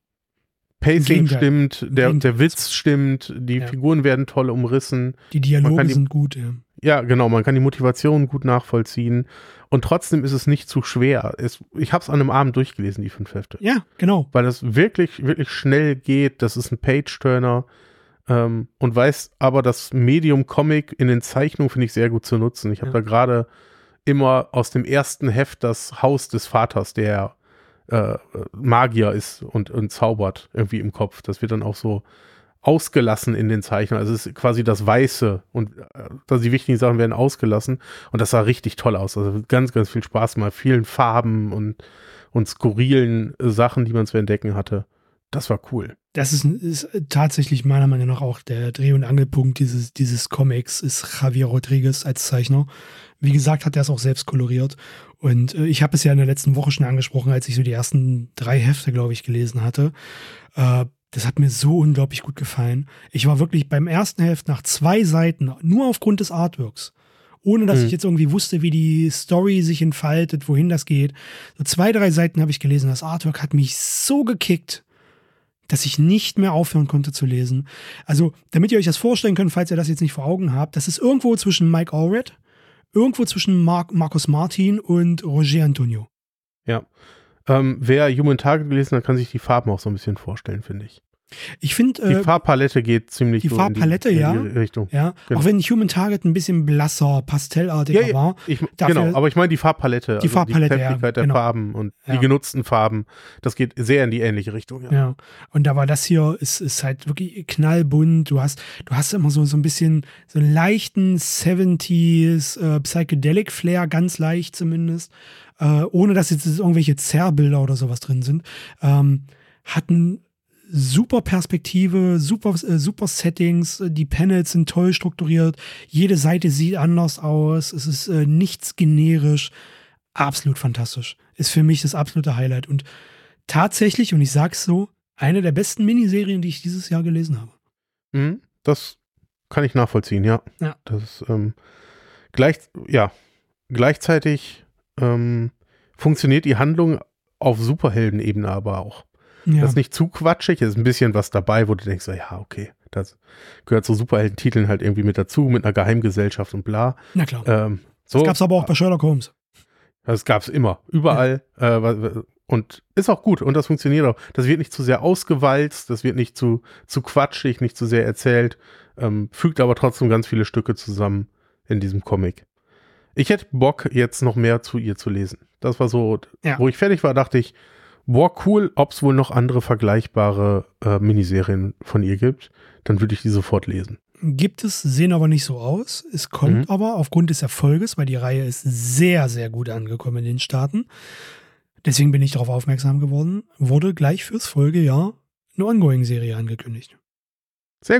Pacing Gegenteil. stimmt, Im der, Gegenteil. der Witz stimmt, die Ja. Figuren werden toll umrissen. Die Man Dialoge kann die- sind gut, ja. Ja, genau, man kann die Motivation gut nachvollziehen und trotzdem ist es nicht zu schwer. Es, ich habe es an einem Abend durchgelesen, die fünf Hefte. Ja, genau. Weil es wirklich, wirklich schnell geht. Das ist ein Page-Turner ähm, und weiß aber das Medium Comic in den Zeichnungen finde ich sehr gut zu nutzen. Ich habe Ja. da gerade immer aus dem ersten Heft das Haus des Vaters, der äh, Magier ist und, und zaubert irgendwie im Kopf. Das wird dann auch so ausgelassen in den Zeichnungen. Also es ist quasi das Weiße und äh, also die wichtigen Sachen werden ausgelassen und das sah richtig toll aus. Also ganz, ganz viel Spaß mal, vielen Farben und, und skurrilen äh, Sachen, die man zu entdecken hatte. Das war cool. Das ist, ist tatsächlich meiner Meinung nach auch der Dreh- und Angelpunkt dieses, dieses Comics, ist Javier Rodriguez als Zeichner. Wie gesagt, hat er es auch selbst koloriert. Und äh, ich habe es ja in der letzten Woche schon angesprochen, als ich so die ersten drei Hefte, glaube ich, gelesen hatte. Äh, das hat mir so unglaublich gut gefallen. Ich war wirklich beim ersten Heft nach zwei Seiten, nur aufgrund des Artworks, ohne dass Mhm. ich jetzt irgendwie wusste, wie die Story sich entfaltet, wohin das geht. So zwei, drei Seiten habe ich gelesen. Das Artwork hat mich so gekickt, dass ich nicht mehr aufhören konnte zu lesen. Also, damit ihr euch das vorstellen könnt, falls ihr das jetzt nicht vor Augen habt, das ist irgendwo zwischen Mike Allred, irgendwo zwischen Mark, Marcus Martin und Roger Antonio. Ja. Ähm, wer Human Target gelesen hat, kann sich die Farben auch so ein bisschen vorstellen, finde ich. Ich finde, Die äh, Farbpalette geht ziemlich die so Farbpalette, in die, ja. in die Richtung. ja, genau. auch wenn Human Target ein bisschen blasser, pastellartiger Ja, ja, war. Ich, Dafür- genau, aber ich meine die Farbpalette. Die Farbpalette, die ja, Kräftigkeit der genau. Farben und Ja. die genutzten Farben, das geht sehr in die ähnliche Richtung. Ja. Ja, und da war das hier, ist, ist halt wirklich knallbunt. Du hast, du hast immer so, so ein bisschen so einen leichten siebziger äh, Psychedelic Flair, ganz leicht zumindest, äh, ohne dass jetzt irgendwelche Zerrbilder oder sowas drin sind. Ähm, hatten super Perspektive, super, äh, super Settings, die Panels sind toll strukturiert, jede Seite sieht anders aus, es ist äh, nichts generisch, absolut fantastisch. Ist für mich das absolute Highlight und tatsächlich, und ich sag's so, eine der besten Miniserien, die ich dieses Jahr gelesen habe. Mhm, das kann ich nachvollziehen, ja. Ja. Das ist, ähm, gleich, ja, gleichzeitig ähm, funktioniert die Handlung auf Superheldenebene aber auch. Ja, Das ist nicht zu quatschig, es ist ein bisschen was dabei, wo du denkst, so, ja, okay, das gehört zu Superheldentiteln halt irgendwie mit dazu, mit einer Geheimgesellschaft und bla. na klar. Ähm, so, Das gab's aber auch bei Sherlock Holmes. Das gab es immer, überall. Äh, wa- wa- und ist auch gut und das funktioniert auch. Das wird nicht zu sehr ausgewalzt, das wird nicht zu, zu quatschig, nicht zu sehr erzählt, ähm, fügt aber trotzdem ganz viele Stücke zusammen in diesem Comic. Ich hätte Bock, jetzt noch mehr zu ihr zu lesen. Das war so, Ja. wo ich fertig war, dachte ich, boah, cool, ob es wohl noch andere vergleichbare äh, Miniserien von ihr gibt. Dann würde ich die sofort lesen. Gibt es, sehen aber nicht so aus. Es kommt Mhm. aber aufgrund des Erfolges, weil die Reihe ist sehr, sehr gut angekommen in den Staaten. Deswegen bin ich darauf aufmerksam geworden. Wurde gleich fürs Folgejahr eine Ongoing-Serie angekündigt. Sehr gut.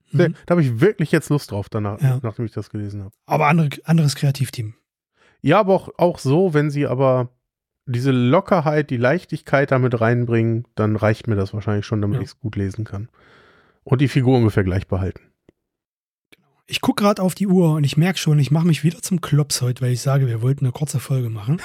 Mhm. Da habe ich wirklich jetzt Lust drauf, danach, ja. nachdem ich das gelesen habe. Aber andere, anderes Kreativteam. Ja, aber auch, auch so, wenn sie aber diese Lockerheit, die Leichtigkeit damit reinbringen, dann reicht mir das wahrscheinlich schon, damit ja. ich es gut lesen kann. Und die Figur ungefähr gleich behalten. Ich gucke gerade auf die Uhr und ich merke schon, ich mache mich wieder zum Klops heute, weil ich sage, wir wollten eine kurze Folge machen.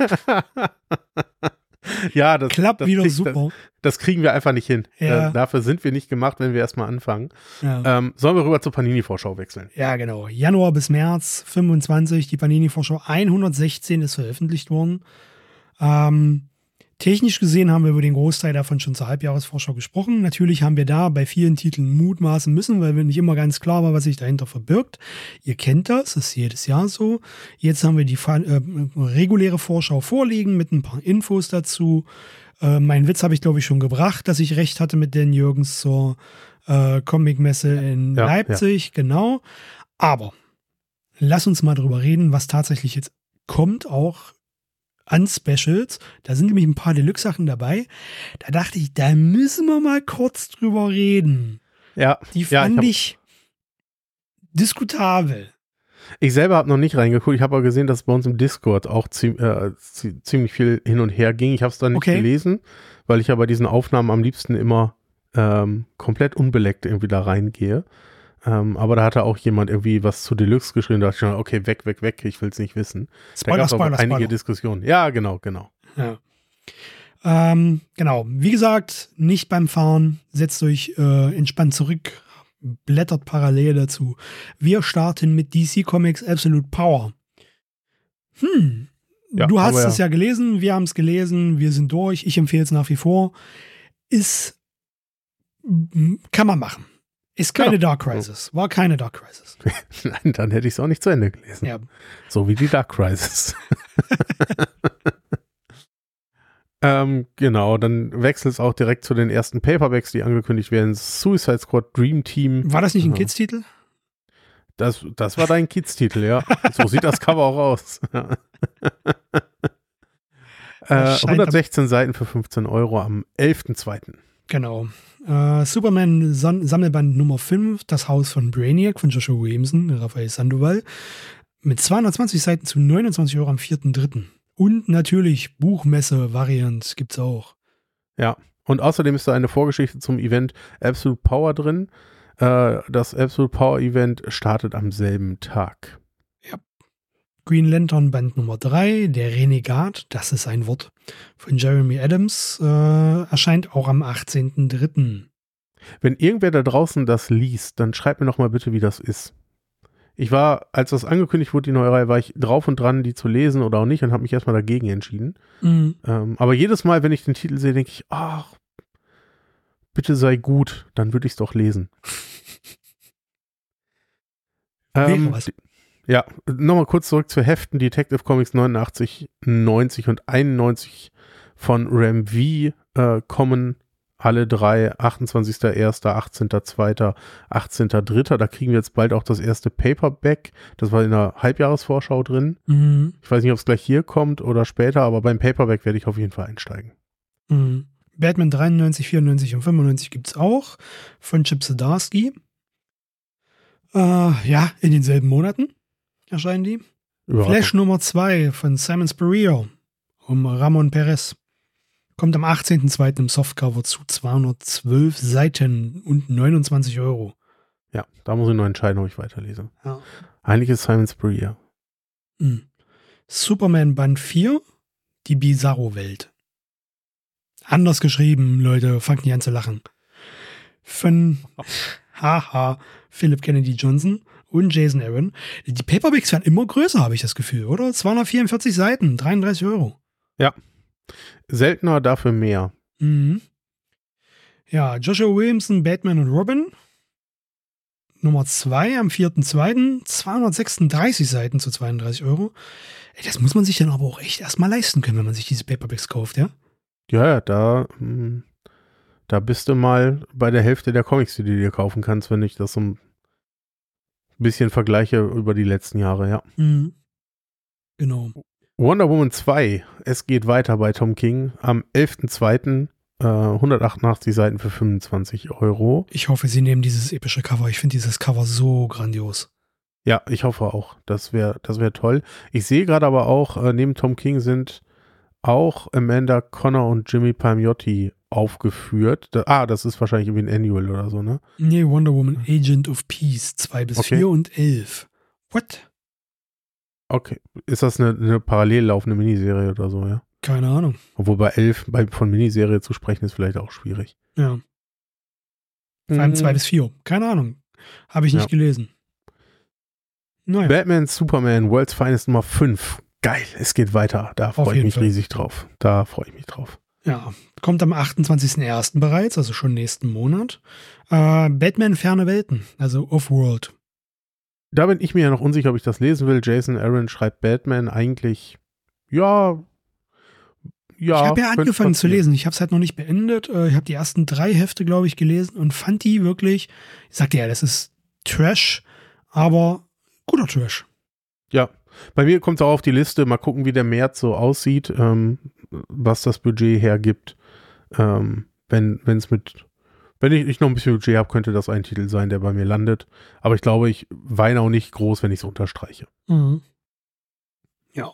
Ja, das klappt das wieder krieg, super. Das, das kriegen wir einfach nicht hin. Ja. Äh, dafür sind wir nicht gemacht, wenn wir erstmal anfangen. Ja. Ähm, sollen wir rüber zur Panini-Vorschau wechseln? Ja, genau. Januar bis März fünfundzwanzig, die Panini-Vorschau hundertsechzehn ist veröffentlicht worden. Ähm, technisch gesehen haben wir über den Großteil davon schon zur Halbjahresvorschau gesprochen. Natürlich haben wir da bei vielen Titeln mutmaßen müssen, weil wir nicht immer ganz klar war, was sich dahinter verbirgt. Ihr kennt das, das ist jedes Jahr so. Jetzt haben wir die äh, reguläre Vorschau vorliegen mit ein paar Infos dazu. Äh, meinen Witz habe ich, glaube ich, schon gebracht, dass ich recht hatte mit Dan Jürgens zur äh, Comicmesse in ja, Leipzig. Ja. Genau. Aber lass uns mal drüber reden, was tatsächlich jetzt kommt, auch an Specials. Da sind nämlich ein paar Deluxe-Sachen dabei. Da dachte ich, da müssen wir mal kurz drüber reden. Ja. Die fand ja, ich, ich diskutabel. Ich selber habe noch nicht reingeguckt. Ich habe aber gesehen, dass bei uns im Discord auch zie- äh, zie- ziemlich viel hin und her ging. Ich habe es dann nicht okay. gelesen, weil ich ja bei diesen Aufnahmen am liebsten immer ähm, komplett unbeleckt irgendwie da reingehe. Ähm, aber da hatte auch jemand irgendwie was zu Deluxe geschrieben. Da dachte ich schon, okay, weg, weg, weg, ich will es nicht wissen. Spoiler, da gab es auch Spoiler, einige Spoiler. Diskussionen. Ja, genau, genau. Ja. Ähm, genau, wie gesagt, nicht beim Fahren. Setzt euch äh, entspannt zurück, blättert parallel dazu. Wir starten mit D C Comics Absolute Power. Hm, ja, du hast es ja. ja gelesen, wir haben es gelesen, wir sind durch. Ich empfehle es nach wie vor. Ist, kann man machen. Ist keine ja. Dark Crisis. War keine Dark Crisis. Nein, dann hätte ich es auch nicht zu Ende gelesen. Ja. So wie die Dark Crisis. ähm, genau, dann wechselt es auch direkt zu den ersten Paperbacks, die angekündigt werden. Suicide Squad Dream Team. War das nicht ein ja. Kids-Titel? Das, das war dein Kids-Titel, ja. So sieht das Cover auch aus. äh, hundertsechzehn Seiten für fünfzehn Euro am elften zweiten Genau. Uh, Superman Son- Sammelband Nummer fünf, das Haus von Brainiac von Joshua Williamson, Rafael Sandoval, mit zweihundertzwanzig Seiten zu neunundzwanzig Euro am vierten dritten Und natürlich Buchmesse-Variant gibt's auch. Ja, und außerdem ist da eine Vorgeschichte zum Event Absolute Power drin. Uh, das Absolute Power Event startet am selben Tag. Ja. Green Lantern Band Nummer drei, der Renegat, das ist ein Wort, von Jeremy Adams, äh, erscheint auch am achtzehnten dritten Wenn irgendwer da draußen das liest, dann schreibt mir noch mal bitte, wie das ist. Ich war, als das angekündigt wurde, die neue Reihe, war ich drauf und dran, die zu lesen oder auch nicht und habe mich erstmal dagegen entschieden. Mhm. Ähm, aber jedes Mal, wenn ich den Titel sehe, denke ich, ach, bitte sei gut, dann würde ich es doch lesen. ähm, was. Ja, nochmal kurz zurück zu Heften. Detective Comics neunundachtzig, neunzig und einundneunzig von Ram V äh, kommen alle drei, achtundzwanzigster erster, achtzehnter zweiter, achtzehnter dritter Da kriegen wir jetzt bald auch das erste Paperback. Das war in der Halbjahresvorschau drin. Mhm. Ich weiß nicht, ob es gleich hier kommt oder später, aber beim Paperback werde ich auf jeden Fall einsteigen. Mhm. Batman dreiundneunzig, vierundneunzig und fünfundneunzig gibt es auch von Chip Zdarsky. Äh, ja, in denselben Monaten erscheinen die. Flash Nummer zwei von Simon Spurrier um Ramon Perez. Kommt am achtzehnten zweiten im Softcover zu zweihundertzwölf Seiten und neunundzwanzig Euro. Ja, da muss ich noch entscheiden, ob ich weiterlese. Ja. Eigentlich ist Simon Spurrier. Mhm. Superman Band vier, die Bizarro-Welt. Anders geschrieben, Leute, fangt nicht an zu lachen. Von haha, Philip Kennedy Johnson und Jason Aaron. Die Paperbacks werden immer größer, habe ich das Gefühl, oder? zweihundertvierundvierzig Seiten, dreiunddreißig Euro. Ja. Seltener, dafür mehr. Mhm. Ja, Joshua Williamson, Batman und Robin. Nummer zwei am vierten zweiten zweihundertsechsunddreißig Seiten zu zweiunddreißig Euro. Ey, das muss man sich dann aber auch echt erstmal leisten können, wenn man sich diese Paperbacks kauft, ja? Ja, ja, da, mh, da bist du mal bei der Hälfte der Comics, die du dir kaufen kannst, wenn ich das so ein bisschen vergleiche über die letzten Jahre, ja. Mhm. Genau. Wonder Woman zwei, es geht weiter bei Tom King am elften zweiten äh, hundertachtundachtzig Seiten für fünfundzwanzig Euro. Ich hoffe, sie nehmen dieses epische Cover. Ich finde dieses Cover so grandios. Ja, ich hoffe auch. Das wäre das wär toll. Ich sehe gerade aber auch, äh, neben Tom King sind auch Amanda Connor und Jimmy Palmiotti aufgeführt. Da, ah, das ist wahrscheinlich irgendwie ein Annual oder so, ne? Nee, Wonder Woman, Agent of Peace, zwei bis Okay. vier und elf. What? Okay. Ist das eine, eine parallel laufende Miniserie oder so, ja? Keine Ahnung. Obwohl bei elf bei, von Miniserie zu sprechen ist vielleicht auch schwierig. Ja. Vor allem zwei bis vier. Keine Ahnung. Habe ich nicht Ja. gelesen. Naja. Batman, Superman, World's Finest Nummer fünf. Geil, es geht weiter. Da freue ich jeden mich Fall. riesig drauf. Da freue ich mich drauf. Ja, kommt am achtundzwanzigsten ersten bereits, also schon nächsten Monat. Äh, Batman Ferne Welten, also Offworld. Da bin ich mir ja noch unsicher, ob ich das lesen will. Jason Aaron schreibt Batman eigentlich, ja, ja. ich habe ja könnte angefangen zu passieren. lesen. Ich habe es halt noch nicht beendet. Äh, ich habe die ersten drei Hefte, glaube ich, gelesen und fand die wirklich, ich sagte ja, das ist Trash, aber guter Trash. Ja, bei mir kommt es auch auf die Liste. Mal gucken, wie der März so aussieht, ähm, was das Budget hergibt. Ähm, wenn es mit, wenn ich, ich noch ein bisschen Budget habe, könnte das ein Titel sein, der bei mir landet. Aber ich glaube, ich weine auch nicht groß, wenn ich es unterstreiche. Mhm. Ja.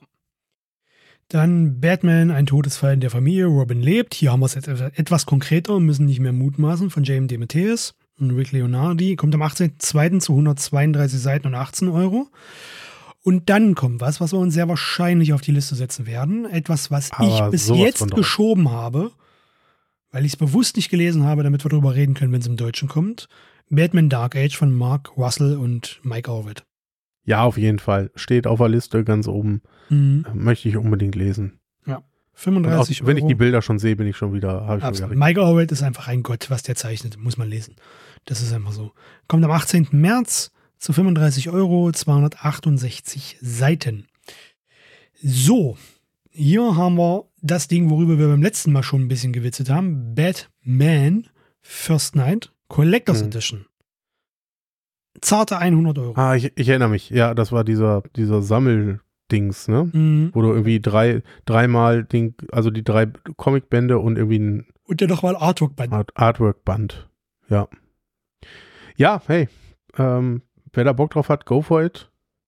Dann Batman, ein Todesfall in der Familie, Robin lebt. Hier haben wir es jetzt etwas konkreter und müssen nicht mehr mutmaßen von J M DeMatteis und Rick Leonardi. Kommt am achtzehnten zweiten zu hundertzweiunddreißig Seiten und achtzehn Euro. Und dann kommt was, was wir uns sehr wahrscheinlich auf die Liste setzen werden. Etwas, was Aber ich bis sowas von jetzt drauf. geschoben habe, weil ich es bewusst nicht gelesen habe, damit wir darüber reden können, wenn es im Deutschen kommt. Batman Dark Age von Mark Russell und Mike Allred. Ja, auf jeden Fall. Steht auf der Liste ganz oben. Mhm. Äh, Möchte ich unbedingt lesen. Und auch, fünfunddreißig wenn ich Euro. die Bilder schon sehe, bin ich schon wieder, habe ich schon Absolut. wieder Mike Allred ist einfach ein Gott, was der zeichnet, muss man lesen. Das ist einfach so. Kommt am achtzehnten März zu fünfunddreißig Euro, zweihundertachtundsechzig Seiten. So, hier haben wir das Ding, worüber wir beim letzten Mal schon ein bisschen gewitzelt haben. Batman First Night Collectors Hm. Edition. Zarte hundert Euro. Ah, ich, ich erinnere mich. Ja, das war dieser, dieser Sammeldings, ne? Mhm. Wo du irgendwie drei, dreimal Ding, also die drei Comicbände und irgendwie ein Und dann nochmal Artwork-Band. Art Artwork-Band. Ja. Ja, hey. Ähm, wer da Bock drauf hat, go for it.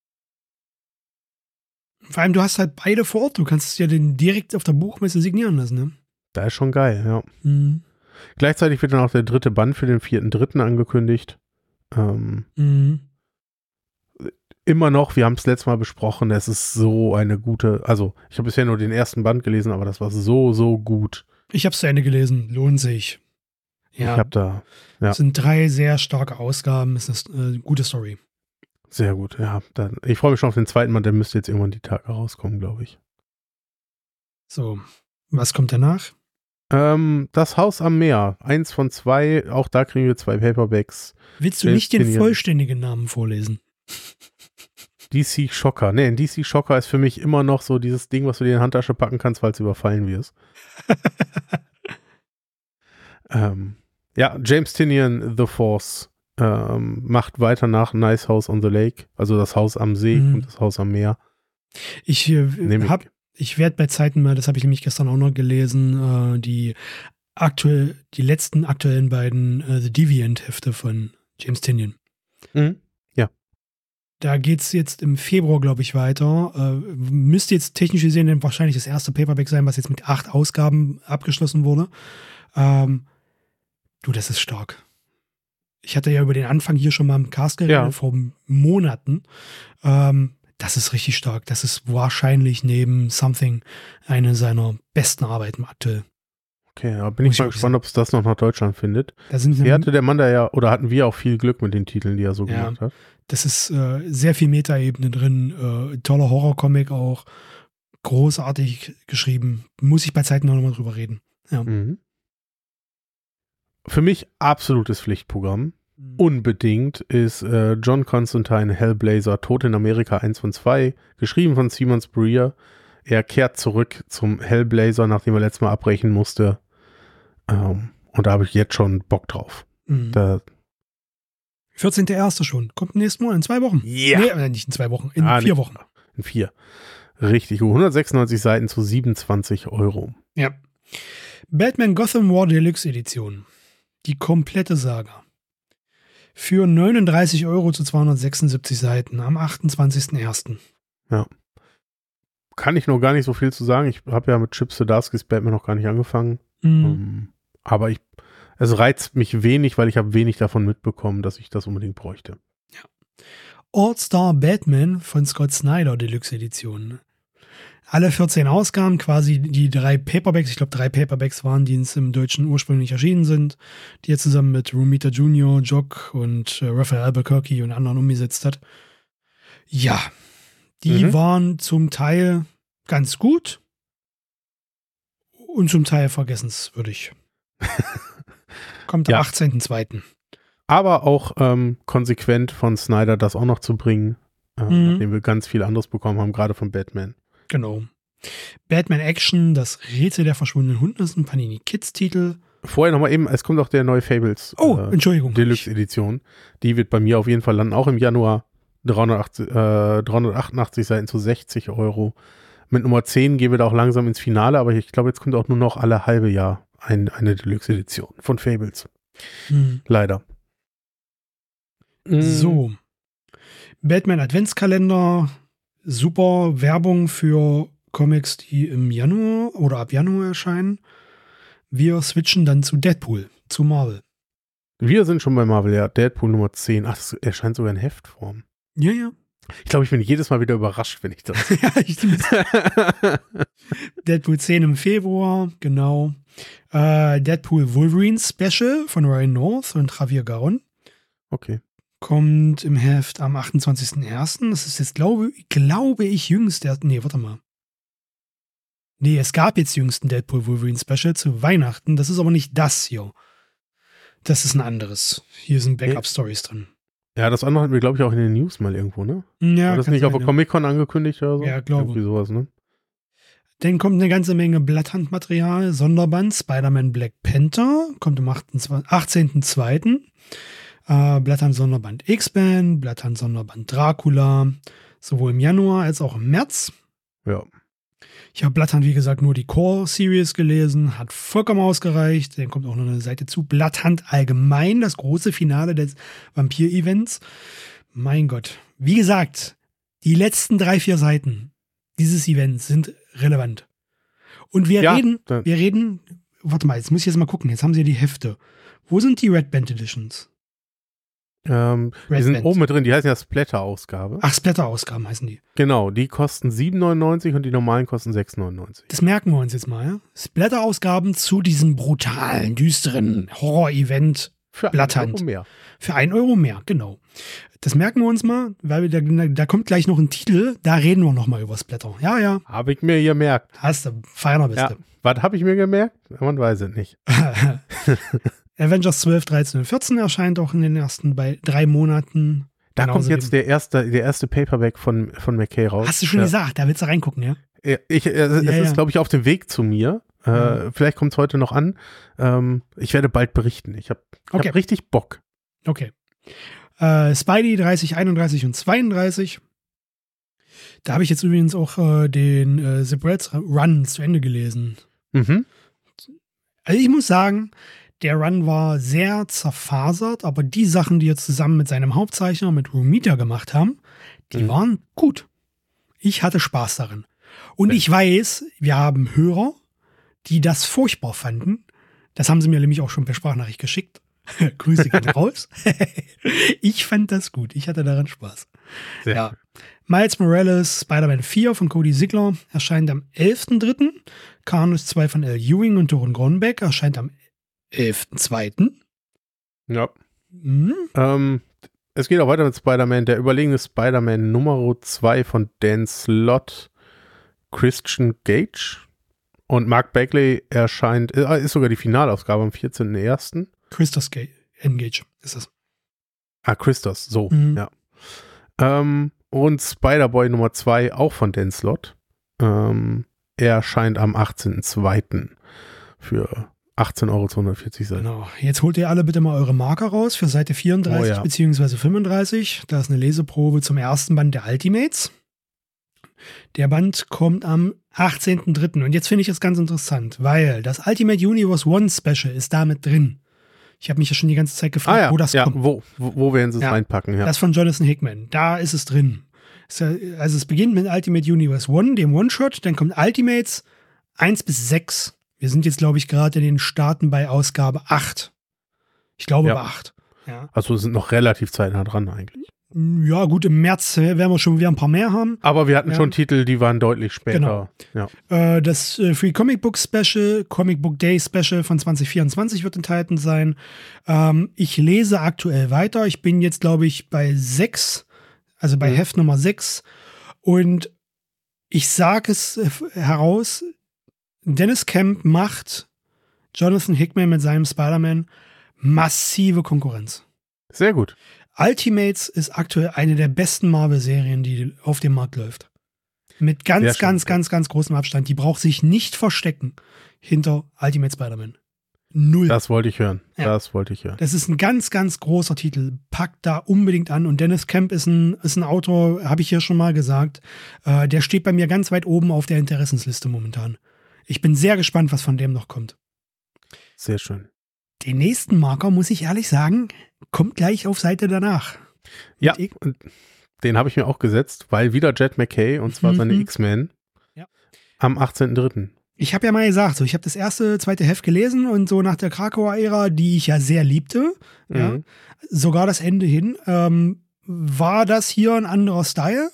Vor allem, du hast halt beide vor Ort. Du kannst es ja den direkt auf der Buchmesse signieren lassen, ne? Da ist schon geil, ja. Mhm. Gleichzeitig wird dann auch der dritte Band für den vierten Dritten angekündigt. Ähm, Mhm. immer noch, wir haben es letztes Mal besprochen, es ist so eine gute, also ich habe bisher nur den ersten Band gelesen, aber das war so, so gut. Ich habe es zu Ende gelesen. Lohnt sich. Ja. Ich habe da, ja. Es sind drei sehr starke Ausgaben. Es ist eine äh, gute Story. Sehr gut, ja. Dann, ich freue mich schon auf den zweiten Band, der müsste jetzt irgendwann die Tage rauskommen, glaube ich. So, was kommt danach? Ähm, das Haus am Meer, eins von zwei, auch da kriegen wir zwei Paperbacks. Willst du James nicht den Tynion. vollständigen Namen vorlesen? D C Shocker. Nee, ein D C Shocker ist für mich immer noch so dieses Ding, was du dir in die Handtasche packen kannst, falls du überfallen wirst. ähm, ja, James Tynion, The Force, ähm, macht weiter nach Nice House on the Lake, also das Haus am See Mhm. und das Haus am Meer. Ich äh, Nehm ich. hab, ich werde bei Zeiten mal, das habe ich nämlich gestern auch noch gelesen, äh, die aktuell, die letzten aktuellen beiden äh, The Deviant-Hefte von James Tynion. Mhm. Da geht es jetzt im Februar, glaube ich, weiter. Äh, müsste jetzt technisch gesehen wahrscheinlich das erste Paperback sein, was jetzt mit acht Ausgaben abgeschlossen wurde. Ähm, du, das ist stark. Ich hatte ja über den Anfang hier schon mal im Cast geredet, Ja. vor Monaten. Ähm, das ist richtig stark. Das ist wahrscheinlich neben Something eine seiner besten Arbeiten aktuell. Okay, da bin Muss ich ich mal wirklich gespannt, ob es das noch nach Deutschland findet. Da sind Hier hatte der Mann da ja, oder hatten wir auch viel Glück mit den Titeln, die er so Ja. gemacht hat. Das ist äh, sehr viel Metaebene drin, äh, toller Horrorcomic auch, großartig geschrieben. Muss ich bei Zeiten noch mal drüber reden. Ja. Mhm. Für mich absolutes Pflichtprogramm. Unbedingt ist äh, John Constantine Hellblazer Tod in Amerika eins von zwei, geschrieben von Simon Spurrier. Er kehrt zurück zum Hellblazer, nachdem er letztes Mal abbrechen musste. Ähm, und da habe ich jetzt schon Bock drauf. Mhm. Da, vierzehnten erster schon. Kommt nächsten Monat in zwei Wochen. Ja. Nee, äh, nicht in zwei Wochen, in Ah, vier nicht- Wochen. in vier. Richtig gut. hundertsechsundneunzig Seiten zu siebenundzwanzig Euro. Ja. Batman Gotham War Deluxe Edition. Die komplette Saga. Für neununddreißig Euro zu zweihundertsechsundsiebzig Seiten am achtundzwanzigsten ersten Ja. Kann ich noch gar nicht so viel zu sagen. Ich habe ja mit Chip Zdarsky's Batman noch gar nicht angefangen. Mhm. Um, aber ich, es reizt mich wenig, weil ich habe wenig davon mitbekommen, dass ich das unbedingt bräuchte. Ja. All-Star Batman von Scott Snyder Deluxe Edition. Alle vierzehn Ausgaben, quasi die drei Paperbacks, ich glaube drei Paperbacks waren, die ins im Deutschen ursprünglich erschienen sind, die er zusammen mit Romita Junior, Jock und äh, Raphael Albuquerque und anderen umgesetzt hat. Ja, die Mhm. waren zum Teil ganz gut und zum Teil vergessenswürdig. Kommt am Ja. achtzehnten zweiten Aber auch ähm, konsequent von Snyder, das auch noch zu bringen, äh, Mhm. nachdem wir ganz viel anderes bekommen haben, gerade von Batman. Genau. Batman Action, das Rätsel der verschwundenen Hunde ist ein Panini Kids Titel. Vorher nochmal eben, es kommt auch der neue Fables Oh, äh, Entschuldigung. Deluxe Edition. Die wird bei mir auf jeden Fall landen, auch im Januar. dreihundertachtzig, äh, dreihundertachtundachtzig Seiten zu sechzig Euro. Mit Nummer zehn gehen wir da auch langsam ins Finale, aber ich glaube, jetzt kommt auch nur noch alle halbe Jahr ein, eine Deluxe Edition von Fables. Hm. Leider. Mm, So. Batman Adventskalender. Super Werbung für Comics, die im Januar oder ab Januar erscheinen. Wir switchen dann zu Deadpool, zu Marvel. Wir sind schon bei Marvel, ja. Deadpool Nummer zehn. Ach, das erscheint sogar in Heftform. Ja, ja. Ich glaube, ich bin jedes Mal wieder überrascht, wenn ich das. ja ich Deadpool zehn im Februar, genau. Äh, Deadpool Wolverine Special von Ryan North und Javier Garron. Okay. Kommt im Heft am achtundzwanzigsten ersten Das ist jetzt, glaube, glaube ich, jüngst. Der, nee, warte mal. Nee, es gab jetzt jüngst ein Deadpool Wolverine Special zu Weihnachten. Das ist aber nicht das hier. Das ist ein anderes. Hier sind Backup-Stories drin. Ja, das andere hatten wir, glaube ich, auch in den News mal irgendwo, ne? Ja, War das kann nicht sein, auf der ja. Comic-Con angekündigt oder so? Ja, glaube. Irgendwie sowas, ne? Dann kommt eine ganze Menge Blatthandmaterial. Sonderband Spider-Man Black Panther. Kommt am achtzehnten zweiten Äh, Blatthand Sonderband X-Men, Blatthand Sonderband Dracula, sowohl im Januar als auch im März. Ja. Ich habe Blatthand, wie gesagt, nur die Core-Series gelesen, hat vollkommen ausgereicht. Dann kommt auch noch eine Seite zu. Blatthand allgemein, das große Finale des Vampir-Events. Mein Gott. Wie gesagt, die letzten drei, vier Seiten dieses Events sind relevant. Und wir Ja, reden, da- wir reden, warte mal, jetzt muss ich jetzt mal gucken. Jetzt haben sie ja die Hefte. Wo sind die Red Band Editions? Ähm, die Red sind Band. oben mit drin, die heißen ja Splatter-Ausgabe. Ach, Splatter-Ausgaben heißen die. Genau, die kosten sieben neunundneunzig und die normalen kosten sechs neunundneunzig. Das merken wir uns jetzt mal. Ja? Splatter-Ausgaben zu diesem brutalen, düsteren Horror-Event Für Blatthand. einen Euro mehr. für ein Euro mehr, genau. Das merken wir uns mal, weil wir da, da kommt gleich noch ein Titel, da reden wir noch mal über Splatter. Ja, ja, Habe ich mir gemerkt. hast du, feiner bist Ja. Was habe ich mir gemerkt? Man weiß es nicht. du. Avengers zwölf, dreizehn und vierzehn erscheint auch in den ersten bei drei Monaten. Da Genauso kommt jetzt wie- der erste, der erste Paperback von, von McKay raus. Hast du schon ja. gesagt, da willst du reingucken, ja? Ja, Ich, äh, es Ja, ist, ja. glaube ich, auf dem Weg zu mir. Äh, Ja. Vielleicht kommt es heute noch an. Ähm, ich werde bald berichten. Ich habe Okay. hab richtig Bock. Okay. Äh, Spidey dreißig, einunddreißig und zweiunddreißig. Da habe ich jetzt übrigens auch äh, den äh, The Breads Run zu Ende gelesen. Mhm. Also ich muss sagen, der Run war sehr zerfasert, aber die Sachen, die er zusammen mit seinem Hauptzeichner, mit Romita gemacht haben, die Mhm. waren gut. Ich hatte Spaß darin. Und Ja. ich weiß, wir haben Hörer, die das furchtbar fanden. Das haben sie mir nämlich auch schon per Sprachnachricht geschickt. Grüße gehen raus. Ich fand das gut. Ich hatte daran Spaß. Sehr Ja. Miles Morales, Spider-Man vier von Cody Ziegler erscheint am elften dritten Carnage zwei von Al Ewing und Doron Gronbeck erscheint am elften zweiten Ja. Hm? Ähm, es geht auch weiter mit Spider-Man. Der überlegene Spider-Man Nummer zwei von Dan Slott, Christian Gage und Mark Bagley erscheint, äh, ist sogar die Finalausgabe am vierzehnten ersten Christos Ga- Engage ist es. Ah, Christos, so, Mhm. ja. Ähm, und Spider-Boy Nummer zwei, auch von Dan Slott. Ähm, er erscheint am achtzehnten zweiten für achtzehn Euro zu hundertvierzig Seiten. Genau. Jetzt holt ihr alle bitte mal eure Marker raus für Seite vierunddreißig Oh ja. beziehungsweise fünfunddreißig. Da ist eine Leseprobe zum ersten Band der Ultimates. Der Band kommt am achtzehnten dritten Und jetzt finde ich es ganz interessant, weil das Ultimate Universe One Special ist da mit drin. Ich habe mich ja schon die ganze Zeit gefragt, ah, ja. wo das ja, kommt. Wo, wo, wo werden sie es ja. reinpacken? Ja. Das von Jonathan Hickman. Da ist es drin. Also es beginnt mit Ultimate Universe One, dem One-Shot. Dann kommt Ultimates eins bis sechs. Wir sind jetzt, glaube ich, gerade in den Staaten bei Ausgabe acht. Ich glaube ja. bei acht. Ja. Also sind noch relativ zeitnah dran eigentlich. Ja, gut, im März werden wir schon wieder ein paar mehr haben. Aber wir hatten ja. schon Titel, die waren deutlich später. Genau. Ja. Äh, das äh, Free Comic Book Special, Comic Book Day Special von zwanzig vierundzwanzig wird enthalten sein. Ähm, ich lese aktuell weiter. Ich bin jetzt, glaube ich, bei sechs, also bei mhm. Heft Nummer sechs. Und ich sage es äh, heraus, Dennis Kemp macht Jonathan Hickman mit seinem Spider-Man massive Konkurrenz. Sehr gut. Ultimates ist aktuell eine der besten Marvel-Serien, die auf dem Markt läuft. Mit ganz, Sehr ganz, schön. ganz, ganz großem Abstand. Die braucht sich nicht verstecken hinter Ultimate Spider-Man. Null. Das wollte ich hören. Ja. Das wollte ich hören. Das ist ein ganz, ganz großer Titel. Packt da unbedingt an. Und Dennis Kemp ist ein, ist ein Autor, habe ich hier schon mal gesagt. Äh, der steht bei mir ganz weit oben auf der Interessensliste momentan. Ich bin sehr gespannt, was von dem noch kommt. Sehr schön. Den nächsten Marker, muss ich ehrlich sagen, kommt gleich auf Seite danach. Ja, und den habe ich mir auch gesetzt, weil wieder Jet McKay, und zwar Mhm. seine X-Men, Ja. am achtzehnten dritten Ich habe ja mal gesagt, so, ich habe das erste, zweite Heft gelesen und so nach der Krakauer Ära, die ich ja sehr liebte, Mhm. ja, sogar das Ende hin, ähm, war das hier ein anderer Style.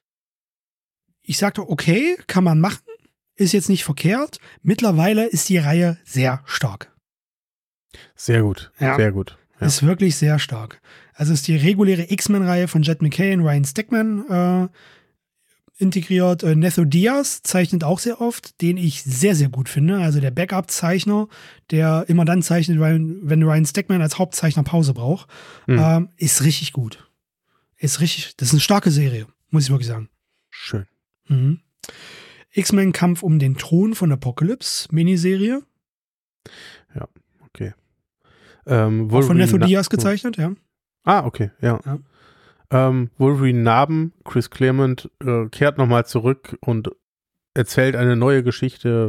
Ich sagte, okay, kann man machen, ist jetzt nicht verkehrt. Mittlerweile ist die Reihe sehr stark. Sehr gut, Ja. sehr gut. Ja. Ist wirklich sehr stark. Also ist die reguläre X-Men-Reihe von Jet McKay und Ryan Stegman äh, integriert. Äh, Netho Diaz zeichnet auch sehr oft, den ich sehr, sehr gut finde. Also der Backup-Zeichner, der immer dann zeichnet, wenn Ryan Stegman als Hauptzeichner Pause braucht, Mhm. ähm, ist richtig gut. Ist richtig, das ist eine starke Serie, muss ich wirklich sagen. Schön. Mhm. X-Men Kampf um den Thron von Apocalypse, Miniserie. Ja, okay. Ähm, Auch von Netho Na- Diaz gezeichnet, ja. Ah, okay, ja. Ja. Ähm, Wolverine Narben, Chris Claremont äh, kehrt nochmal zurück und erzählt eine neue Geschichte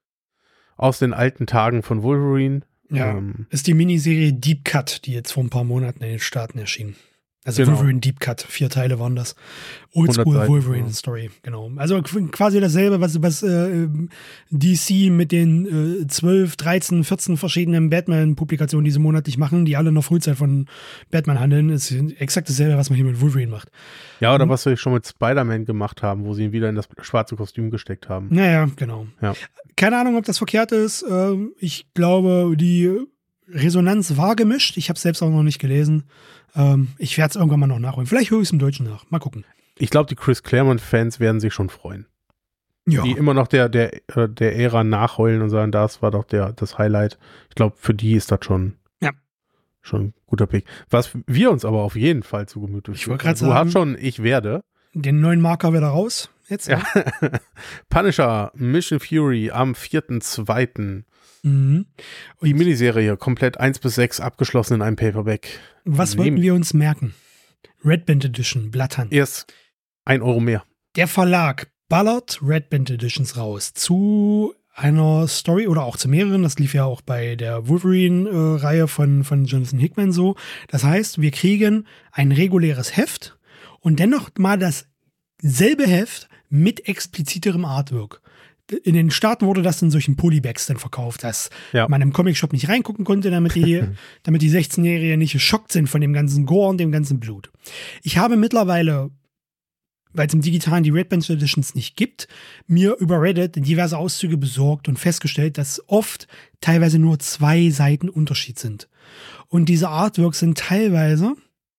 aus den alten Tagen von Wolverine. Ja. Ähm, Ist die Miniserie Deep Cut, die jetzt vor ein paar Monaten in den Staaten erschien. Also Genau. Wolverine Deep Cut, vier Teile waren das. Oldschool hundert Seiten, Wolverine ja. Story, genau. Also qu- quasi dasselbe, was, was äh, D C mit den äh, zwölf, dreizehn, vierzehn verschiedenen Batman-Publikationen, die sie monatlich machen, die alle in der Frühzeit von Batman handeln, ist exakt dasselbe, was man hier mit Wolverine macht. ja, oder Mhm. was wir schon mit Spider-Man gemacht haben, wo sie ihn wieder in das schwarze Kostüm gesteckt haben. Naja, genau. Ja. Keine Ahnung, ob das verkehrt ist. Ähm, ich glaube, die Resonanz war gemischt. Ich habe es selbst auch noch nicht gelesen. Ähm, ich werde es irgendwann mal noch nachholen. Vielleicht höre ich es im Deutschen nach. Mal gucken. Ich glaube, die Chris Claremont-Fans werden sich schon freuen. Ja, Die immer noch der, der, äh, der Ära nachheulen und sagen, das war doch der, das Highlight. Ich glaube, für die ist das schon, Ja. schon ein guter Pick. Was wir uns aber auf jeden Fall zu Gemüte Ich führen. wollte grad Du sagen- hast schon, ich werde. den neuen Marker wieder raus. Jetzt. Ja. Punisher, Mission Fury am vierten zweiten Mhm. Die Miniserie komplett eins bis sechs abgeschlossen in einem Paperback. Was Nehmen. wollten wir uns merken? Red Band Edition, Blatthand. Erst ein Euro mehr. Der Verlag ballert Red Band Editions raus zu einer Story oder auch zu mehreren. Das lief ja auch bei der Wolverine-Reihe von, von Jonathan Hickman so. Das heißt, wir kriegen ein reguläres Heft und dennoch mal dasselbe Heft mit expliziterem Artwork. In den Staaten wurde das in solchen Polybags dann verkauft, dass Ja. man im Comicshop nicht reingucken konnte, damit die, damit die sechzehnjährigen nicht geschockt sind von dem ganzen Gore und dem ganzen Blut. Ich habe mittlerweile, weil es im Digitalen die Red Band Editions nicht gibt, mir über Reddit diverse Auszüge besorgt und festgestellt, dass oft teilweise nur zwei Seiten Unterschied sind. Und diese Artworks sind teilweise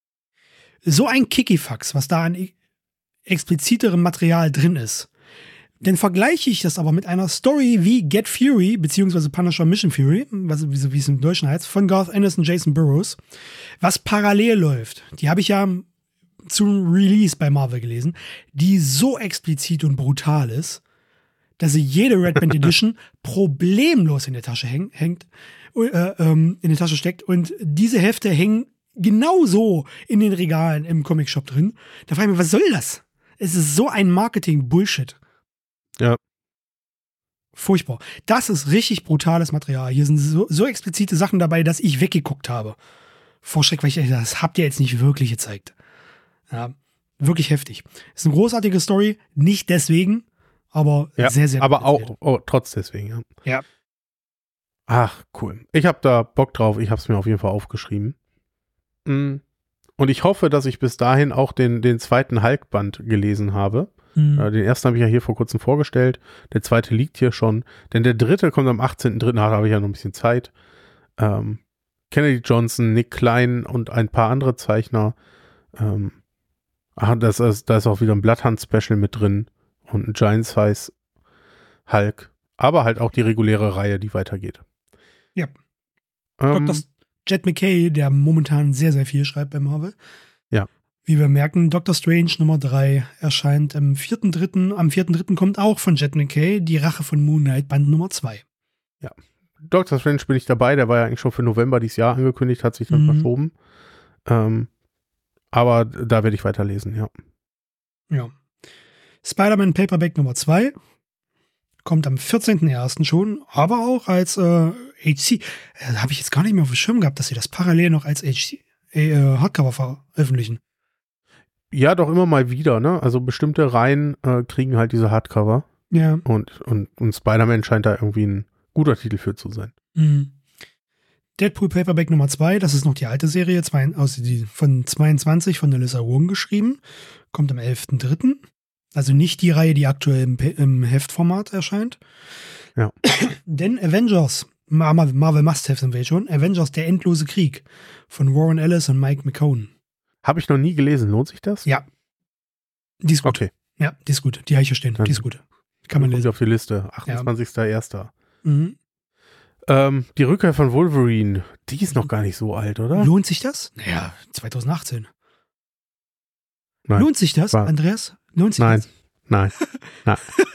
so ein Kikifax, was da an e- expliziterem Material drin ist. Dann vergleiche ich das aber mit einer Story wie Get Fury, beziehungsweise Punisher Mission Fury, was, wie, wie es im Deutschen heißt, von Garth Ennis und Jason Burroughs, was parallel läuft. Die habe ich ja zum Release bei Marvel gelesen, die so explizit und brutal ist, dass sie jede Red Band Edition problemlos in der Tasche häng, hängt, äh, ähm, in der Tasche steckt. Und diese Hefte hängen genauso in den Regalen im Comicshop drin. Da frage ich mich, was soll das? Es ist so ein Marketing-Bullshit. Ja. Furchtbar. Das ist richtig brutales Material. Hier sind so, so explizite Sachen dabei, dass ich weggeguckt habe. Vor Schreck, weil ich dachte, das habt ihr jetzt nicht wirklich gezeigt. Ja, wirklich heftig. Ist eine großartige Story, nicht deswegen, aber ja, sehr, sehr aber gut auch oh, trotz deswegen, ja. Ja. Ach, cool. Ich habe da Bock drauf. Ich habe es mir auf jeden Fall aufgeschrieben. Und ich hoffe, dass ich bis dahin auch den, den zweiten Hulk-Band gelesen habe. Mhm. Den ersten habe ich ja hier vor kurzem vorgestellt. Der zweite liegt hier schon. Denn der dritte kommt am achtzehnten dritten Da habe ich ja noch ein bisschen Zeit. Ähm, Kennedy Johnson, Nick Klein und ein paar andere Zeichner. Ähm, ach, das ist, da ist auch wieder ein Bloodhunt-Special mit drin. Und ein Giant-Size Hulk. Aber halt auch die reguläre Reihe, die weitergeht. Ja. Ähm, Doktor Jet McKay, der momentan sehr, sehr viel schreibt bei Marvel. Ja. Wie wir merken, Doctor Strange Nummer drei erscheint am vierten dritten Am vierten dritten kommt auch von Jet McKay die Rache von Moon Knight, Band Nummer zwei. Ja. Doctor Strange bin ich dabei. Der war ja eigentlich schon für November dieses Jahr angekündigt, hat sich dann Mhm. verschoben. Ähm, aber da werde ich weiterlesen, ja. Ja. Spider-Man Paperback Nummer zwei kommt am vierzehnten ersten schon, aber auch als äh, H C. Äh, habe ich jetzt gar nicht mehr auf dem Schirm gehabt, dass sie das parallel noch als H C, äh, Hardcover veröffentlichen. Ja, doch immer mal wieder, ne? Also bestimmte Reihen äh, kriegen halt diese Hardcover. Ja. Und, und, und Spider-Man scheint da irgendwie ein guter Titel für zu sein. Mhm. Deadpool Paperback Nummer zwei, das ist noch die alte Serie, zwei, also die von zweiundzwanzig von Alyssa Wong geschrieben. Kommt am elften dritten Also nicht die Reihe, die aktuell im, im Heftformat erscheint. Ja. Denn Avengers, Marvel, Marvel Must-Have sind wir schon, Avengers, der endlose Krieg von Warren Ellis und Mike McKone. Habe ich noch nie gelesen. Lohnt sich das? Ja. Die ist gut. Okay. Ja, die ist gut. Die habe ich hier stehen. Die ist gut. Kann man Kommt lesen. auf die Liste. achtundzwanzigster erster Mhm. Ähm, die Rückkehr von Wolverine, die ist noch gar nicht so alt, oder? Lohnt sich das? Naja, zweitausendachtzehn. Nein. Lohnt sich das, War- Andreas? Lohnt sich Nein. das? Nein. Nein.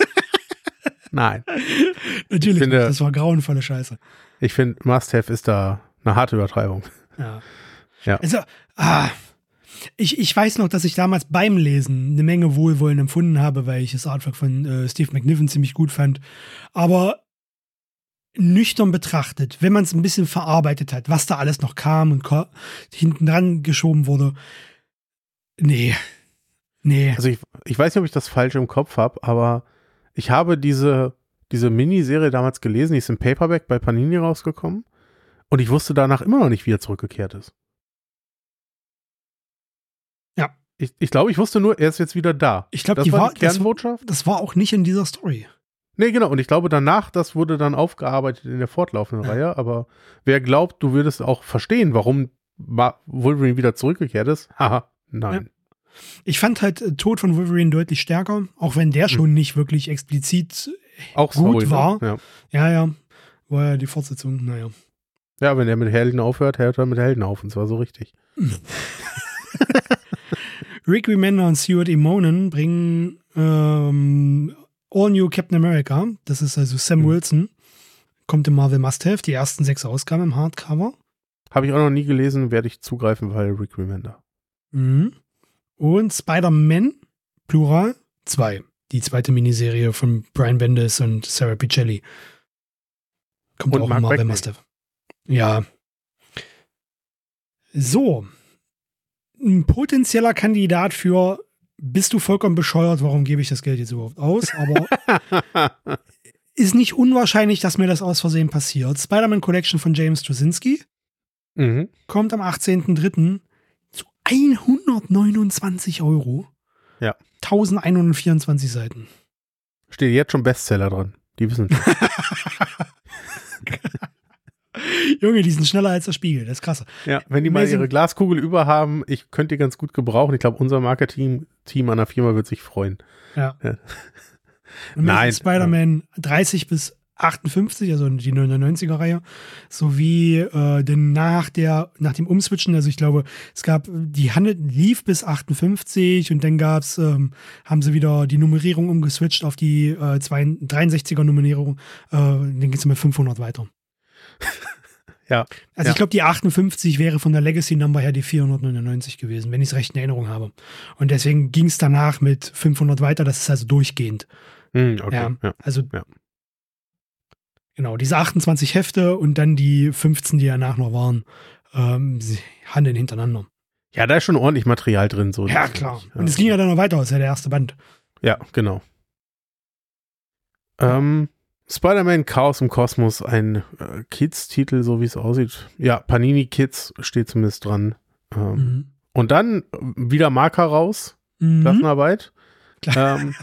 Nein. Natürlich, Ich finde- nicht. Das war grauenvolle Scheiße. Ich finde, Must-Have ist da eine harte Übertreibung. Ja. Ja. Also, ah, ich, ich weiß noch, dass ich damals beim Lesen eine Menge Wohlwollen empfunden habe, weil ich das Artwork von äh, Steve McNiven ziemlich gut fand. Aber nüchtern betrachtet, wenn man es ein bisschen verarbeitet hat, was da alles noch kam und ko- hinten dran geschoben wurde, nee. Nee. Also ich, ich weiß nicht, ob ich das falsch im Kopf habe, aber ich habe diese, diese Miniserie damals gelesen, die ist im Paperback bei Panini rausgekommen und ich wusste danach immer noch nicht, wie er zurückgekehrt ist. Ja. Ich, ich glaube, ich wusste nur, er ist jetzt wieder da. Ich glaube, das die war war, die das, Kernbotschaft. das war auch nicht in dieser Story. Nee, genau. Und ich glaube, danach, das wurde dann aufgearbeitet in der fortlaufenden Ja. Reihe. Aber wer glaubt, du würdest auch verstehen, warum Ma- Wolverine wieder zurückgekehrt ist, haha, nein. Ich fand halt äh, Tod von Wolverine deutlich stärker, auch wenn der schon nicht wirklich explizit Auch gut Soul, war. Ne? Ja, ja. War ja die Fortsetzung, naja. Ja. ja, wenn er mit Helden aufhört, hört er mit Helden auf. Und zwar so richtig. Rick Remender und Stuart Emonen bringen ähm, All New Captain America. Das ist also Sam Mhm. Wilson. Kommt im Marvel Must-Have. Die ersten sechs Ausgaben im Hardcover. Habe ich auch noch nie gelesen, werde ich zugreifen, weil Rick Remender. Mhm. Und Spider-Man, Plural, zwei. Die zweite Miniserie von Brian Bendis und Sarah Pichelli. Kommt Und auch Mark im Marvel Waid. Must-Have. Ja. So. Ein potenzieller Kandidat für bist du vollkommen bescheuert, warum gebe ich das Geld jetzt überhaupt aus? Aber ist nicht unwahrscheinlich, dass mir das aus Versehen passiert. Spider-Man Collection von James Straczynski Mhm. kommt am achtzehnten dritten zu hundertneunundzwanzig Euro. Ja. elfhundertvierundzwanzig Seiten. Steht jetzt schon Bestseller dran. Die wissen schon. Junge, die sind schneller als der Spiegel. Das ist krass. Ja, wenn die mal Amazing. ihre Glaskugel über haben, ich könnte die ganz gut gebrauchen. Ich glaube, unser Marketing-Team an der Firma wird sich freuen. Ja. Ja. Und Nein. Spider-Man dreißig bis achtundfünfzig, also die neunundneunziger-Reihe, sowie äh, denn nach der, nach dem Umswitchen, also ich glaube, es gab, die Handel lief bis achtundfünfzig und dann gab's, ähm, haben sie wieder die Nummerierung umgeswitcht auf die äh, dreiundsechziger-Nummerierung, äh, dann geht's mit fünfhundert weiter. Ja. Also ja. ich glaube, die achtundfünfzig wäre von der Legacy-Number her die vierhundertneunundneunzig gewesen, wenn ich es recht in Erinnerung habe. Und deswegen ging es danach mit fünfhundert weiter, das ist also durchgehend. Hm, okay. Ja, Ja. also ja. genau, diese achtundzwanzig Hefte und dann die fünfzehn, die danach noch waren, ähm, sie handeln hintereinander. Ja, da ist schon ordentlich Material drin. So Ja, klar. Ja. Und es ging ja dann noch weiter, das ist ja der erste Band. Ja, genau. Ähm, Spider-Man Chaos im Kosmos, ein äh, Kids-Titel, so wie es aussieht. Ja, Panini Kids steht zumindest dran. Ähm, mhm. Und dann wieder Marker raus, mhm. Klassenarbeit. Ähm,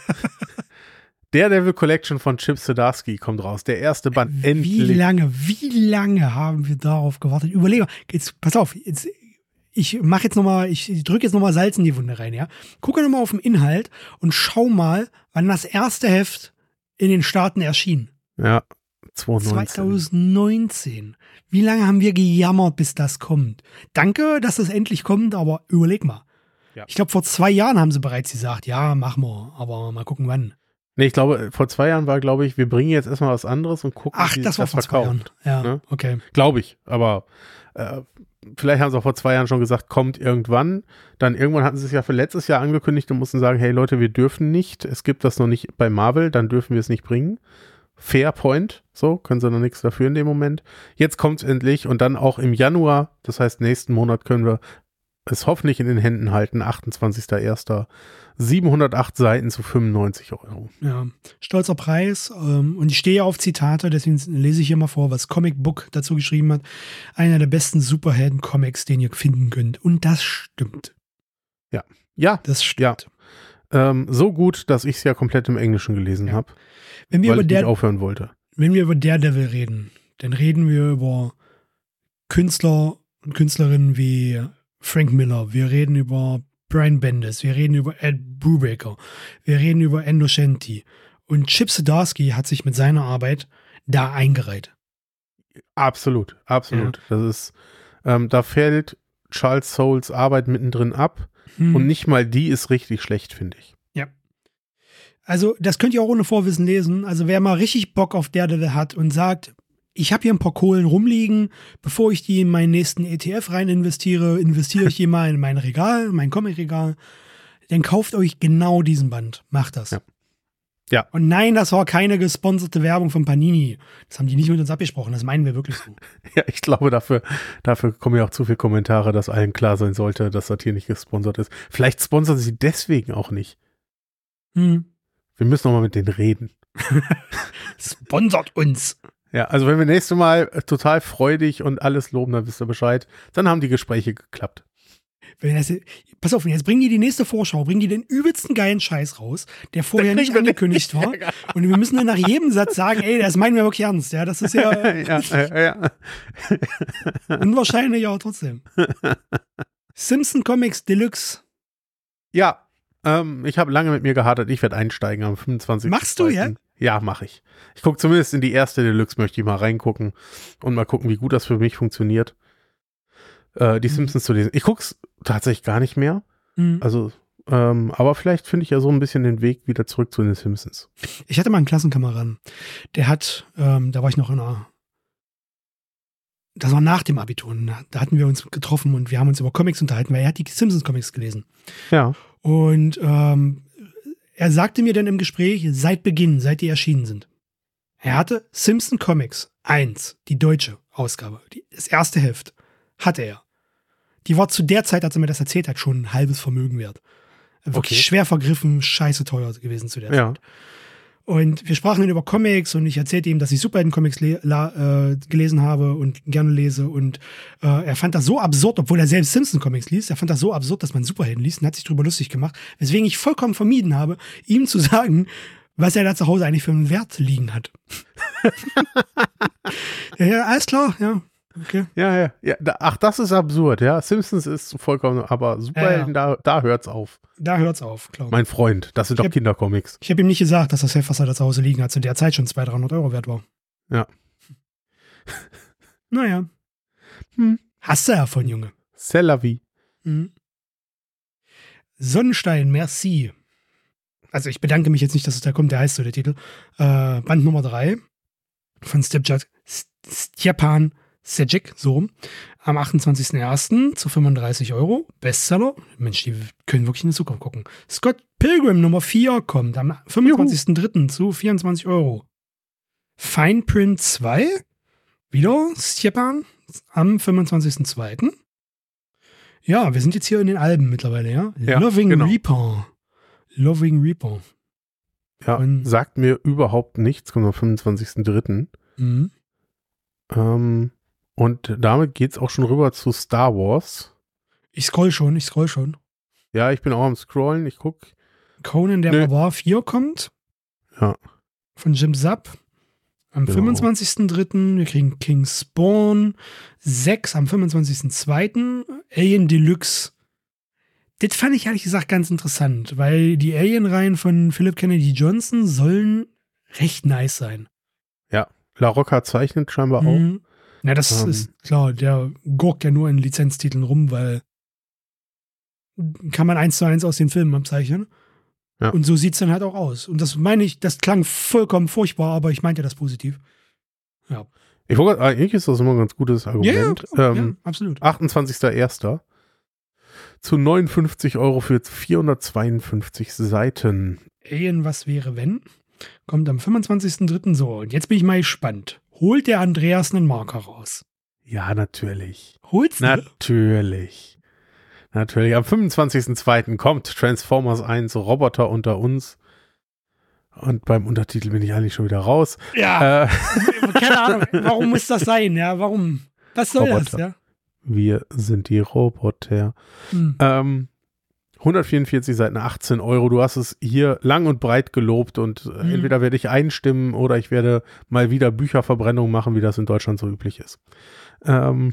Daredevil Collection von Chip Zdarsky kommt raus. Der erste Band, wie endlich. Wie lange, wie lange haben wir darauf gewartet? Überlege, jetzt, pass auf, jetzt, ich mache jetzt nochmal, ich drücke jetzt nochmal Salz in die Wunde rein, ja. Gucke nochmal auf den Inhalt und schau mal, wann das erste Heft in den Staaten erschien. Ja, zweitausendneunzehn. zweitausendneunzehn. Wie lange haben wir gejammert, bis das kommt? Danke, dass das endlich kommt, aber überleg mal. Ja. Ich glaube, vor zwei Jahren haben sie bereits gesagt, ja, machen wir, aber mal gucken, wann. Nee, ich glaube, vor zwei Jahren war, glaube ich, wir bringen jetzt erstmal was anderes und gucken, Ach, wie das war das vor verkauft. zwei Jahren. Ja, ne? Okay. Glaube ich, aber äh, vielleicht haben sie auch vor zwei Jahren schon gesagt, kommt irgendwann. Dann irgendwann hatten sie es ja für letztes Jahr angekündigt und mussten sagen, hey Leute, wir dürfen nicht. Es gibt das noch nicht bei Marvel, dann dürfen wir es nicht bringen. Fair Point, so, können sie noch nichts dafür in dem Moment. Jetzt kommt es endlich und dann auch im Januar, das heißt nächsten Monat können wir es hoffentlich in den Händen halten, achtundzwanzigster erster siebenhundertacht Seiten zu fünfundneunzig Euro. Ja, stolzer Preis. Ähm, und ich stehe auf Zitate, deswegen lese ich hier mal vor, was Comic Book dazu geschrieben hat. Einer der besten Superhelden-Comics, den ihr finden könnt. Und das stimmt. Ja, ja, das stimmt. Ja. Ähm, so gut, dass ich es ja komplett im Englischen gelesen ja. habe, weil über ich der, nicht aufhören wollte. Wenn wir über Daredevil reden, dann reden wir über Künstler und Künstlerinnen wie Frank Miller, wir reden über Brian Bendis, wir reden über Ed Brubaker, wir reden über Endo Shanti. Und Chip Zdarsky hat sich mit seiner Arbeit da eingereiht. Absolut, absolut. Ja. Das ist, ähm, da fällt Charles Soules Arbeit mittendrin ab hm. und nicht mal die ist richtig schlecht, finde ich. Ja. Also, das könnt ihr auch ohne Vorwissen lesen. Also, wer mal richtig Bock auf Daredevil hat und sagt, ich habe hier ein paar Kohlen rumliegen, bevor ich die in meinen nächsten E T F rein investiere, investiere ich die mal in mein Regal, mein Comic-Regal. Dann kauft euch genau diesen Band. Macht das. Ja. ja. Und nein, das war keine gesponserte Werbung von Panini. Das haben die nicht mit uns abgesprochen. Das meinen wir wirklich so. Ja, ich glaube, dafür, dafür kommen ja auch zu viele Kommentare, dass allen klar sein sollte, dass das hier nicht gesponsert ist. Vielleicht sponsern sie deswegen auch nicht. Hm. Wir müssen noch mal mit denen reden. Sponsert uns. Ja, also wenn wir nächstes Mal total freudig und alles loben, dann wisst ihr Bescheid. Dann haben die Gespräche geklappt. Wenn das, pass auf, jetzt bringen die die nächste Vorschau, bringen die den übelsten geilen Scheiß raus, der vorher nicht angekündigt war. Und wir müssen dann nach jedem Satz sagen, ey, das meinen wir wirklich ernst. Ja, das ist ja, ja, ja, ja. unwahrscheinlich, aber trotzdem. Simpson Comics Deluxe. Ja, ähm, ich habe lange mit mir gehadert. Ich werde einsteigen am fünfundzwanzigsten Machst du, ja? Ja, mache ich. Ich gucke zumindest in die erste Deluxe, möchte ich mal reingucken und mal gucken, wie gut das für mich funktioniert, äh, die mhm. Simpsons zu lesen. Ich gucke es tatsächlich gar nicht mehr. Mhm. Also, ähm, aber vielleicht finde ich ja so ein bisschen den Weg wieder zurück zu den Simpsons. Ich hatte mal einen Klassenkameraden, der hat, ähm, da war ich noch in einer, das war nach dem Abitur, da hatten wir uns getroffen und wir haben uns über Comics unterhalten, weil er hat die Simpsons-Comics gelesen. Ja. Und ähm, er sagte mir dann im Gespräch, seit Beginn, seit die erschienen sind. Er hatte Simpson Comics eins, die deutsche Ausgabe, die, das erste Heft, hatte er. Die war zu der Zeit, als er mir das erzählt hat, schon ein halbes Vermögen wert. Wirklich okay. schwer vergriffen, scheiße teuer gewesen zu der ja. Zeit. Und wir sprachen dann über Comics und ich erzählte ihm, dass ich Superhelden-Comics le- la- äh, gelesen habe und gerne lese. Und äh, er fand das so absurd, obwohl er selbst Simpson-Comics liest, er fand das so absurd, dass man Superhelden liest und hat sich drüber lustig gemacht. Weswegen ich vollkommen vermieden habe, ihm zu sagen, was er da zu Hause eigentlich für einen Wert liegen hat. Ja, alles klar, ja. Okay. Ja, ja, ja. Ach, das ist absurd, ja. Simpsons ist vollkommen, aber Superhelden, ja, ja. da, da hört's auf. Da hört's auf, klar. Mein Freund, das sind doch Kindercomics. Ich habe ihm nicht gesagt, dass das Heft, was er da zu Hause liegen hat, zu der Zeit schon zweihundert, dreihundert Euro wert war. Ja. Naja. Hm. Hast du ja von, Junge. C'est la vie. Hm. Sonnenstein, merci. Also ich bedanke mich jetzt nicht, dass es da kommt, der heißt so der Titel. Äh, Band Nummer drei von Step Stepan Sejic, so rum, am achtundzwanzigsten ersten zu fünfunddreißig Euro. Bestseller. Mensch, die können wirklich in die Zukunft gucken. Scott Pilgrim Nummer vier kommt am fünfundzwanzigsten dritten zu vierundzwanzig Euro. Fine Print zwei, wieder Stepan, am fünfundzwanzigsten zweiten Ja, wir sind jetzt hier in den Alben mittlerweile, ja? Ja, Loving genau. Reaper. Loving Reaper. Ja, Und- sagt mir überhaupt nichts, kommt am fünfundzwanzigsten dritten Mhm. Ähm, und damit geht's auch schon rüber zu Star Wars. Ich scroll schon, ich scroll schon. Ja, ich bin auch am Scrollen, ich guck. Conan der Nö. Barbar vier kommt. Ja. Von Jim Zapp. Am Genau. fünfundzwanzigsten dritten Wir kriegen King Spawn. sechs am fünfundzwanzigsten zweiten Alien Deluxe. Das fand ich ehrlich gesagt ganz interessant, weil die Alien-Reihen von Philip Kennedy Johnson sollen recht nice sein. La Rocca zeichnet scheinbar auch. Mhm. Ja, das Ähm. ist klar, der gurkt ja nur in Lizenztiteln rum, weil kann man eins zu eins aus den Filmen abzeichnen. Ja. Und so sieht es dann halt auch aus. Und das meine ich, das klang vollkommen furchtbar, aber ich meinte das positiv. Ja, Ich wollte, eigentlich ist das immer ein ganz gutes Argument. ja, ähm, absolut. achtundzwanzigster erster zu neunundfünfzig Euro für vierhundertzweiundfünfzig Seiten. Alien, was wäre, wenn? Kommt am fünfundzwanzigsten dritten so. Und jetzt bin ich mal gespannt. Holt der Andreas einen Marker raus? Ja, natürlich. Holt's du? Natürlich. Natürlich. Am fünfundzwanzigsten zweiten kommt Transformers eins, Roboter unter uns. Und beim Untertitel bin ich eigentlich schon wieder raus. Ja, Äh, keine Ahnung. Warum muss das sein? Ja, warum? Was soll das? Roboter. Ja? wir sind die Roboter. Hm. Ähm, hundertvierundvierzig Seiten, achtzehn Euro. Du hast es hier lang und breit gelobt und äh, Mhm. entweder werde ich einstimmen oder ich werde mal wieder Bücherverbrennung machen, wie das in Deutschland so üblich ist. Ähm,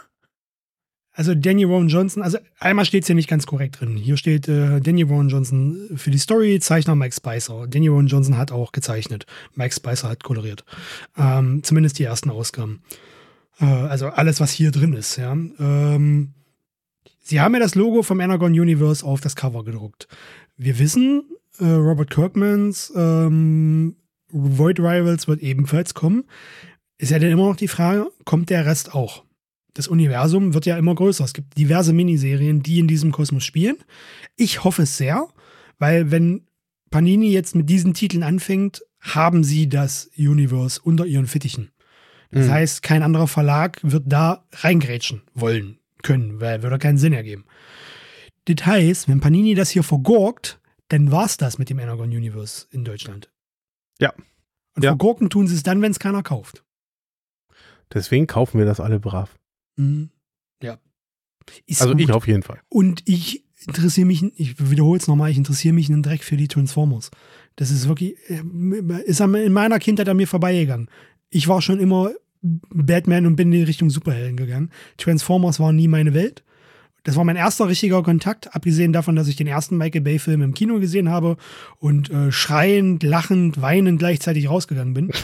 Also Danny Rowan Johnson, also einmal steht es hier nicht ganz korrekt drin. Hier steht äh, Danny Rowan Johnson für die Story, Zeichner Mike Spicer. Danny Rowan Johnson hat auch gezeichnet. Mike Spicer hat koloriert. Ähm, zumindest die ersten Ausgaben. Äh, also alles, was hier drin ist. Ja. Ähm, sie haben ja das Logo vom Anagon Universe auf das Cover gedruckt. Wir wissen, äh, Robert Kirkmans ähm, Void Rivals wird ebenfalls kommen. Ist ja dann immer noch die Frage, kommt der Rest auch? Das Universum wird ja immer größer. Es gibt diverse Miniserien, die in diesem Kosmos spielen. Ich hoffe es sehr, weil wenn Panini jetzt mit diesen Titeln anfängt, haben sie das Universe unter ihren Fittichen. Das Mhm. heißt, kein anderer Verlag wird da reingrätschen wollen können, weil würde keinen Sinn ergeben. Das heißt, wenn Panini das hier vergurkt, dann war's das mit dem Anagon Universe in Deutschland. Ja. Und Ja. vergurken tun sie es dann, wenn es keiner kauft. deswegen kaufen wir das alle brav. Mhm. Ja. Ist Also gut. ich auf jeden Fall. Und ich interessiere mich, ich wiederhole es nochmal, ich interessiere mich einen Dreck für die Transformers. Das ist wirklich, äh, ist an- in meiner Kindheit an mir vorbeigegangen. Ich war schon immer Batman und bin in die Richtung Superhelden gegangen. Transformers waren nie meine Welt. Das war mein erster richtiger Kontakt, abgesehen davon, dass ich den ersten Michael Bay-Film im Kino gesehen habe und äh, schreiend, lachend, weinend gleichzeitig rausgegangen bin.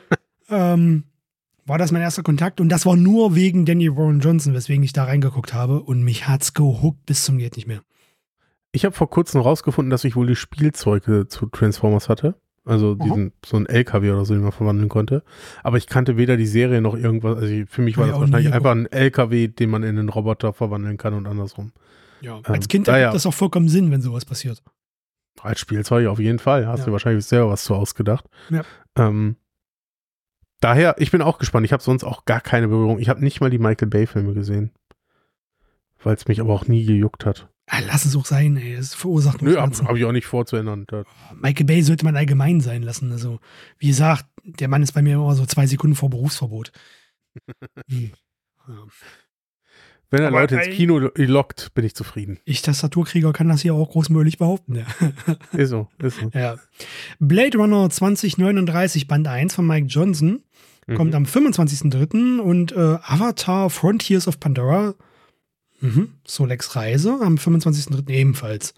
ähm, war das mein erster Kontakt und das war nur wegen Danny Rowan Johnson, weswegen ich da reingeguckt habe und mich hat's gehuckt bis zum geht nicht mehr. Ich habe vor kurzem rausgefunden, dass ich wohl die Spielzeuge zu Transformers hatte. Also Aha. diesen, so ein L K W oder so, den man verwandeln konnte. Aber ich kannte weder die Serie noch irgendwas. Also ich, für mich war Ja, das auch wahrscheinlich nie. einfach ein L K W, den man in einen Roboter verwandeln kann und andersrum. Ja, Ähm, als Kind da ergibt ja. das auch vollkommen Sinn, wenn sowas passiert. Als Spielzeug auf jeden Fall. Hast Ja. du wahrscheinlich selber was zu ausgedacht. Ja. Ähm, daher, ich bin auch gespannt. Ich habe sonst auch gar keine Berührung. Ich habe nicht mal die Michael Bay-Filme gesehen. Weil es mich aber auch nie gejuckt hat. Ah, lass es auch sein, ey. Das verursacht nur Nö, habe Schmerzen. hab ich auch nicht vorzuändern. Da- Michael Bay sollte man allgemein sein lassen. Also, wie gesagt, der Mann ist bei mir immer so zwei Sekunden vor Berufsverbot. Hm. Ja. Wenn er Aber Leute ins ey- Kino lockt, bin ich zufrieden. Ich, Tastaturkrieger, kann das hier auch großmöglich behaupten. Ja. Ist so, ist so. ja. Blade Runner zwanzig neununddreißig Band eins von Mike Johnson kommt Mhm. am fünfundzwanzigsten dritten und äh, Avatar Frontiers of Pandora, mhm. Solex Reise, am fünfundzwanzigsten dritten ebenfalls.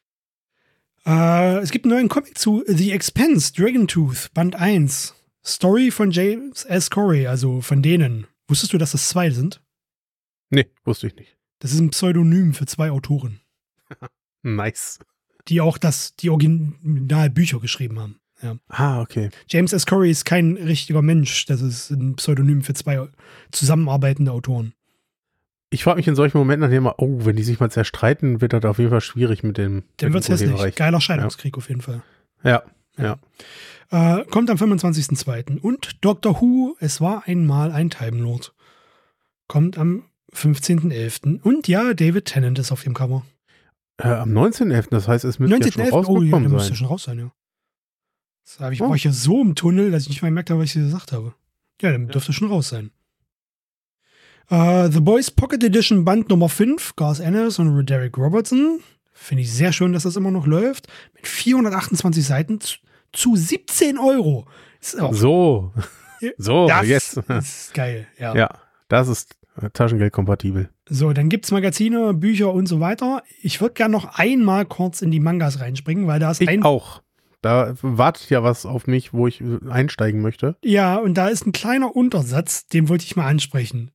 Äh, es gibt einen neuen Comic zu The Expanse, Dragon Tooth, Band eins. Story von James S. Corey, also von denen. Wusstest du, dass das zwei sind? Nee, wusste ich nicht. Das ist ein Pseudonym für zwei Autoren, Nice. die auch das, die Originalbücher geschrieben haben. Ja. Ah, okay. James S. Corey ist kein richtiger Mensch. Das ist ein Pseudonym für zwei zusammenarbeitende Autoren. Ich frage mich in solchen Momenten dann immer, oh, wenn die sich mal zerstreiten, wird das auf jeden Fall schwierig mit dem. Dann wird es hässlich. Urheberrecht. Geiler Scheidungskrieg ja. auf jeden Fall. Ja, ja. ja. Äh, kommt am fünfundzwanzigsten zweiten Und Doctor Who, es war einmal ein Time Lord. Kommt am fünfzehnten elften Und ja, David Tennant ist auf dem Cover. Äh, am neunzehnten elften Das heißt, es müsste ja schon rausgekommen oh, ja, sein. müsste schon raus sein, ja. Das hab ich, oh. war ich ja so im Tunnel, dass ich nicht mal gemerkt habe, was ich dir gesagt habe. Ja, dann ja. dürfte schon raus sein. Uh, The Boys Pocket Edition Band Nummer fünf, Garth Ennis und Derek Robertson. Finde ich sehr schön, dass das immer noch läuft. Mit vierhundertachtundzwanzig Seiten zu, zu siebzehn Euro. So, so, das jetzt. ist geil, ja. Ja, das ist Taschengeld-kompatibel. So, dann gibt es Magazine, Bücher und so weiter. Ich würde gerne noch einmal kurz in die Mangas reinspringen, weil da ist ich ein... auch. Da wartet ja was auf mich, wo ich einsteigen möchte. Ja, und da ist ein kleiner Untersatz, den wollte ich mal ansprechen.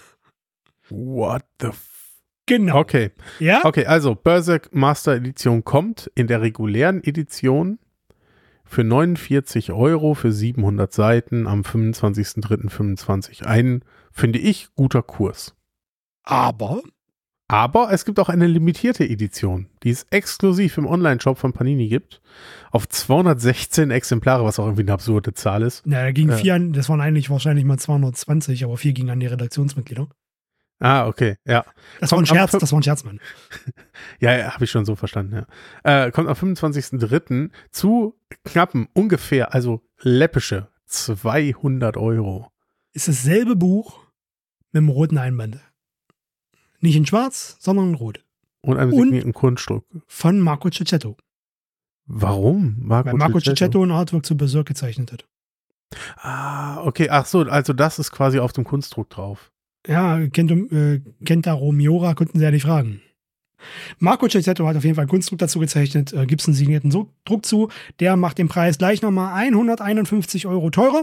What the f... Genau. Okay. Ja? Okay, also Berserk Master Edition kommt in der regulären Edition für neunundvierzig Euro für siebenhundert Seiten am fünfundzwanzigsten dritten fünfundzwanzig. Ein, finde ich, guter Kurs. Aber? Aber es gibt auch eine limitierte Edition, die es exklusiv im Online-Shop von Panini gibt, auf zweihundertsechzehn Exemplare, was auch irgendwie eine absurde Zahl ist. Ja, da gingen äh, vier an, das waren eigentlich wahrscheinlich mal zweihundertzwanzig, aber vier gingen an die Redaktionsmitglieder. Ah, okay, ja. Das kommt war ein Scherz, das war ein Scherz, Mann. ja, ja, habe ich schon so verstanden, ja. Äh, kommt am fünfundzwanzigsten dritten zu knappen, ungefähr, also läppische zweihundert Euro. Ist dasselbe Buch mit einem roten Einband. Nicht in schwarz, sondern in rot. Und einem signierten Kunstdruck. Von Marco Cicchetto. Warum? Marco Weil Marco Cicchetto? Cicchetto ein Artwork zu Berserk gezeichnet hat. Ah, okay, ach so, also das ist quasi auf dem Kunstdruck drauf. Ja, Kento, äh, Kentaro Miura konnten sie ja nicht fragen. Marco Cicchetto hat auf jeden Fall einen Kunstdruck dazu gezeichnet, äh, gibt es einen signierten so- Druck zu, der macht den Preis gleich nochmal hunderteinundfünfzig Euro teurer.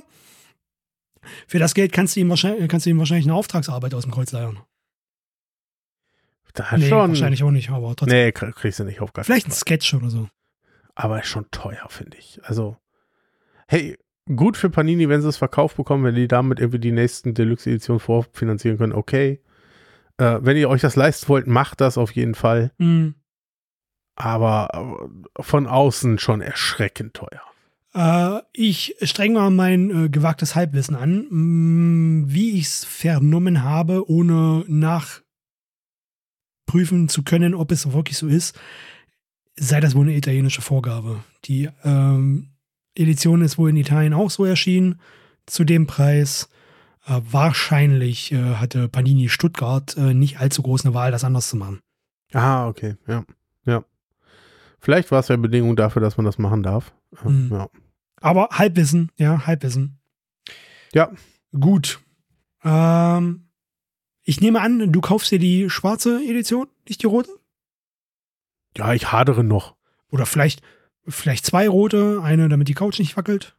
Für das Geld kannst du ihm wahrscheinlich, kannst du ihm wahrscheinlich eine Auftragsarbeit aus dem Kreuz leiern. Da nee, schon. wahrscheinlich auch nicht, aber trotzdem. Nee, kriegst du nicht auf gar keinen Vielleicht ein Sketch oder so. Aber ist schon teuer, finde ich. Also, hey, gut für Panini, wenn sie es verkauft bekommen, wenn die damit irgendwie die nächsten Deluxe-Editionen vorfinanzieren können, okay. Äh, wenn ihr euch das leisten wollt, macht das auf jeden Fall. Mhm. Aber von außen schon erschreckend teuer. Äh, ich streng mal mein äh, gewagtes Halbwissen an. Mh, wie ich es vernommen habe, ohne nachprüfen zu können, ob es wirklich so ist, sei das wohl eine italienische Vorgabe. Die ähm, Edition ist wohl in Italien auch so erschienen, zu dem Preis. Äh, wahrscheinlich äh, hatte Panini Stuttgart äh, nicht allzu groß eine Wahl, das anders zu machen. Ah, okay, ja, ja. Vielleicht war es ja Bedingung dafür, dass man das machen darf. Äh, mhm. Ja. Aber Halbwissen, ja, Halbwissen. Ja. Gut. Ähm, ich nehme an, du kaufst dir die schwarze Edition, nicht die rote? Ja, ich hadere noch. Oder vielleicht, vielleicht zwei rote, eine, damit die Couch nicht wackelt.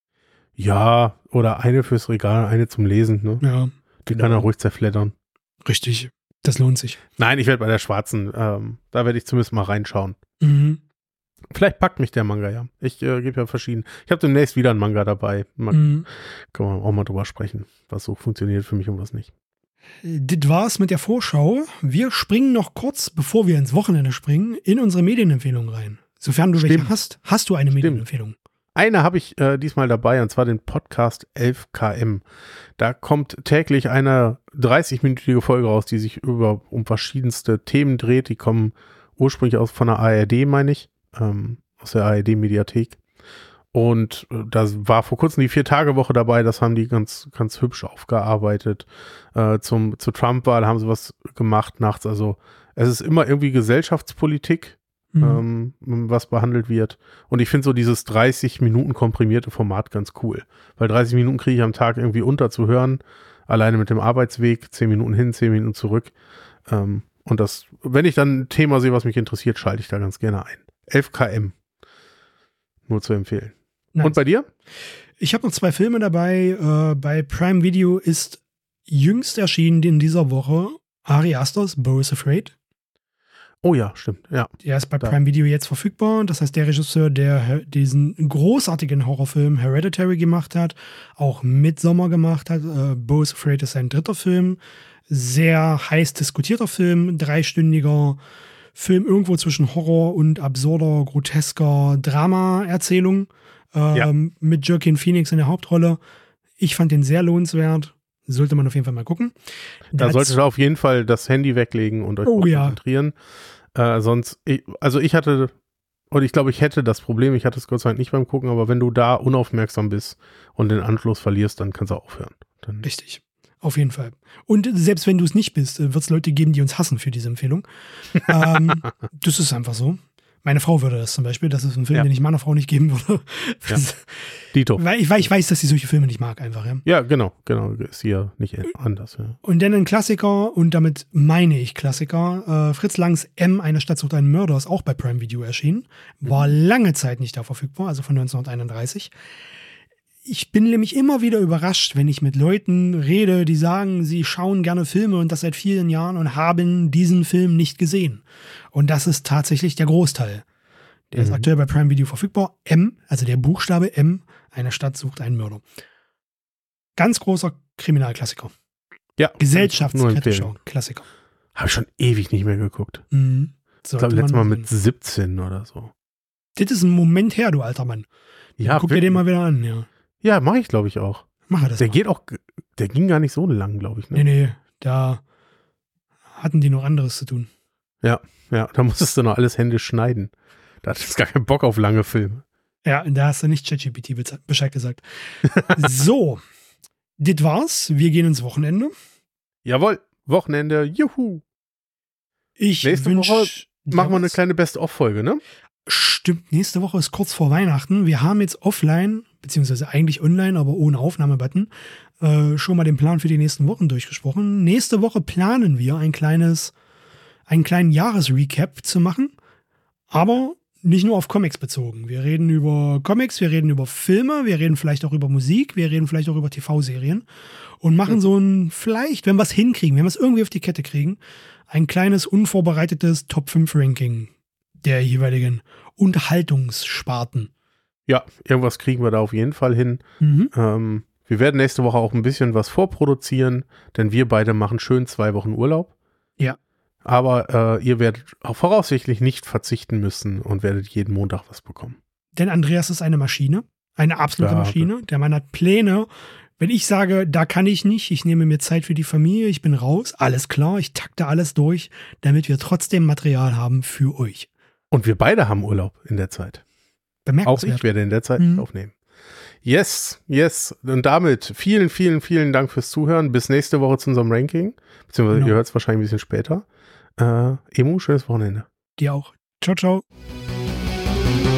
Ja, oder eine fürs Regal, eine zum Lesen, ne? Ja. Die genau. kann er ruhig zerfleddern. Richtig. Das lohnt sich. Nein, ich werde bei der schwarzen, ähm, da werde ich zumindest mal reinschauen. Mhm. Vielleicht packt mich der Manga, ja. Ich äh, gebe ja verschieden. Ich habe demnächst wieder einen Manga dabei. Mal, mhm. Können wir auch mal drüber sprechen, was so funktioniert für mich und was nicht. Das war's mit der Vorschau. Wir springen noch kurz, bevor wir ins Wochenende springen, in unsere Medienempfehlung rein. Sofern du Stimmt. welche hast, hast du eine Stimmt. Medienempfehlung? Eine habe ich äh, diesmal dabei, und zwar den Podcast elf Kilometer pro Stunde. Da kommt täglich eine dreißig-minütige Folge raus, die sich über um verschiedenste Themen dreht. Die kommen ursprünglich aus von der A R D, meine ich, ähm, aus der A R D-Mediathek. Und äh, da war vor kurzem die Vier-Tage-Woche dabei, das haben die ganz, ganz hübsch aufgearbeitet. Äh, zum, zur Trump-Wahl haben sie was gemacht nachts. Also es ist immer irgendwie Gesellschaftspolitik, Mhm. ähm, was behandelt wird. Und ich finde so dieses dreißig Minuten komprimierte Format ganz cool. Weil dreißig Minuten kriege ich am Tag irgendwie unterzuhören, alleine mit dem Arbeitsweg, zehn Minuten hin, zehn Minuten zurück. Ähm, und das, wenn ich dann ein Thema sehe, was mich interessiert, schalte ich da ganz gerne ein. elf Kilometer pro Stunde. Nur zu empfehlen. Nice. Und bei dir? Ich habe noch zwei Filme dabei. Äh, bei Prime Video ist jüngst erschienen in dieser Woche Ari Asters Bo is Afraid. Oh ja, stimmt, ja. Der ist bei Da. Prime Video jetzt verfügbar. Das heißt, der Regisseur, der diesen großartigen Horrorfilm Hereditary gemacht hat, auch Midsommar gemacht hat, äh, Bo's Afraid ist sein dritter Film. Sehr heiß diskutierter Film, dreistündiger Film irgendwo zwischen Horror und absurder, grotesker Drama-Erzählung ähm, Ja. mit Joaquin Phoenix in der Hauptrolle. Ich fand den sehr lohnenswert. Sollte man auf jeden Fall mal gucken. Da Dazu- solltet ihr auf jeden Fall das Handy weglegen und euch Oh, ja. konzentrieren. Äh, sonst, ich, also ich hatte, und ich glaube, ich hätte das Problem, ich hatte es Gott sei Dank nicht beim Gucken, aber wenn du da unaufmerksam bist und den Anschluss verlierst, dann kannst du aufhören. Dann, Richtig. Auf jeden Fall. Und selbst wenn du es nicht bist, wird es Leute geben, die uns hassen für diese Empfehlung. ähm, das ist einfach so. Meine Frau würde das zum Beispiel. Das ist ein Film, Ja. den ich meiner Frau nicht geben würde. Ja. Dito. Weil, ich, weil ich weiß, dass sie solche Filme nicht mag, einfach. Ja. Ja, genau, genau. Ist hier nicht anders. Ja. Und dann ein Klassiker, und damit meine ich Klassiker. Äh, Fritz Langs M, Eine Stadt sucht einen Mörder, ist auch bei Prime Video erschienen. War lange Zeit nicht da verfügbar, also von neunzehnhunderteinunddreißig. Ich bin nämlich immer wieder überrascht, wenn ich mit Leuten rede, die sagen, sie schauen gerne Filme und das seit vielen Jahren und haben diesen Film nicht gesehen. Und das ist tatsächlich der Großteil. Der ist Mhm. aktuell bei Prime Video verfügbar. M, also der Buchstabe M, Eine Stadt sucht einen Mörder. Ganz großer Kriminalklassiker. Ja, Gesellschaftskritischer Klassiker. Habe ich schon ewig nicht mehr geguckt. Mhm. Ich glaube, Sollte letztes Mal man mit sehen. siebzehn oder so. Das ist ein Moment her, du alter Mann. Ja, Guck dir den mal wieder an, ja. ja, mache ich, glaube ich, auch. Mach das Der mal. geht auch, der ging gar nicht so lang, glaube ich. Nee, Ne? nee, da hatten die noch anderes zu tun. Ja, da musstest du noch alles händisch schneiden. Da hattest du gar keinen Bock auf lange Filme. Ja, da hast du nicht ChatGPT beze- Bescheid gesagt. So, das war's. Wir gehen ins Wochenende. Jawohl, Wochenende, juhu. Ich Nächste wünsch Woche dir Machen wir eine was. kleine Best-of-Folge, ne? Stimmt, nächste Woche ist kurz vor Weihnachten. Wir haben jetzt offline, beziehungsweise eigentlich online, aber ohne Aufnahmebutton, äh, schon mal den Plan für die nächsten Wochen durchgesprochen. Nächste Woche planen wir ein kleines, einen kleinen Jahresrecap zu machen, aber nicht nur auf Comics bezogen. Wir reden über Comics, wir reden über Filme, wir reden vielleicht auch über Musik, wir reden vielleicht auch über T V-Serien und machen Mhm. so ein, vielleicht, wenn wir es hinkriegen, wenn wir es irgendwie auf die Kette kriegen, ein kleines, unvorbereitetes Top fünf Ranking der jeweiligen Unterhaltungssparten. Ja, irgendwas kriegen wir da auf jeden Fall hin. Mhm. Ähm, wir werden nächste Woche auch ein bisschen was vorproduzieren, denn wir beide machen schön zwei Wochen Urlaub. Ja. Aber äh, ihr werdet auch voraussichtlich nicht verzichten müssen und werdet jeden Montag was bekommen. Denn Andreas ist eine Maschine, eine absolute Ja, Maschine. Der Mann hat Pläne. Wenn ich sage, da kann ich nicht, ich nehme mir Zeit für die Familie, ich bin raus, alles klar, ich takte alles durch, damit wir trotzdem Material haben für euch. Und wir beide haben Urlaub in der Zeit. Auch Bemerkenswert. ich werde in der Zeit Mhm. aufnehmen. Yes, yes. Und damit vielen, vielen, vielen Dank fürs Zuhören. Bis nächste Woche zu unserem Ranking. Beziehungsweise Genau. ihr hört es wahrscheinlich ein bisschen später. Äh, Emu, schönes Wochenende. Dir auch. Ciao, ciao.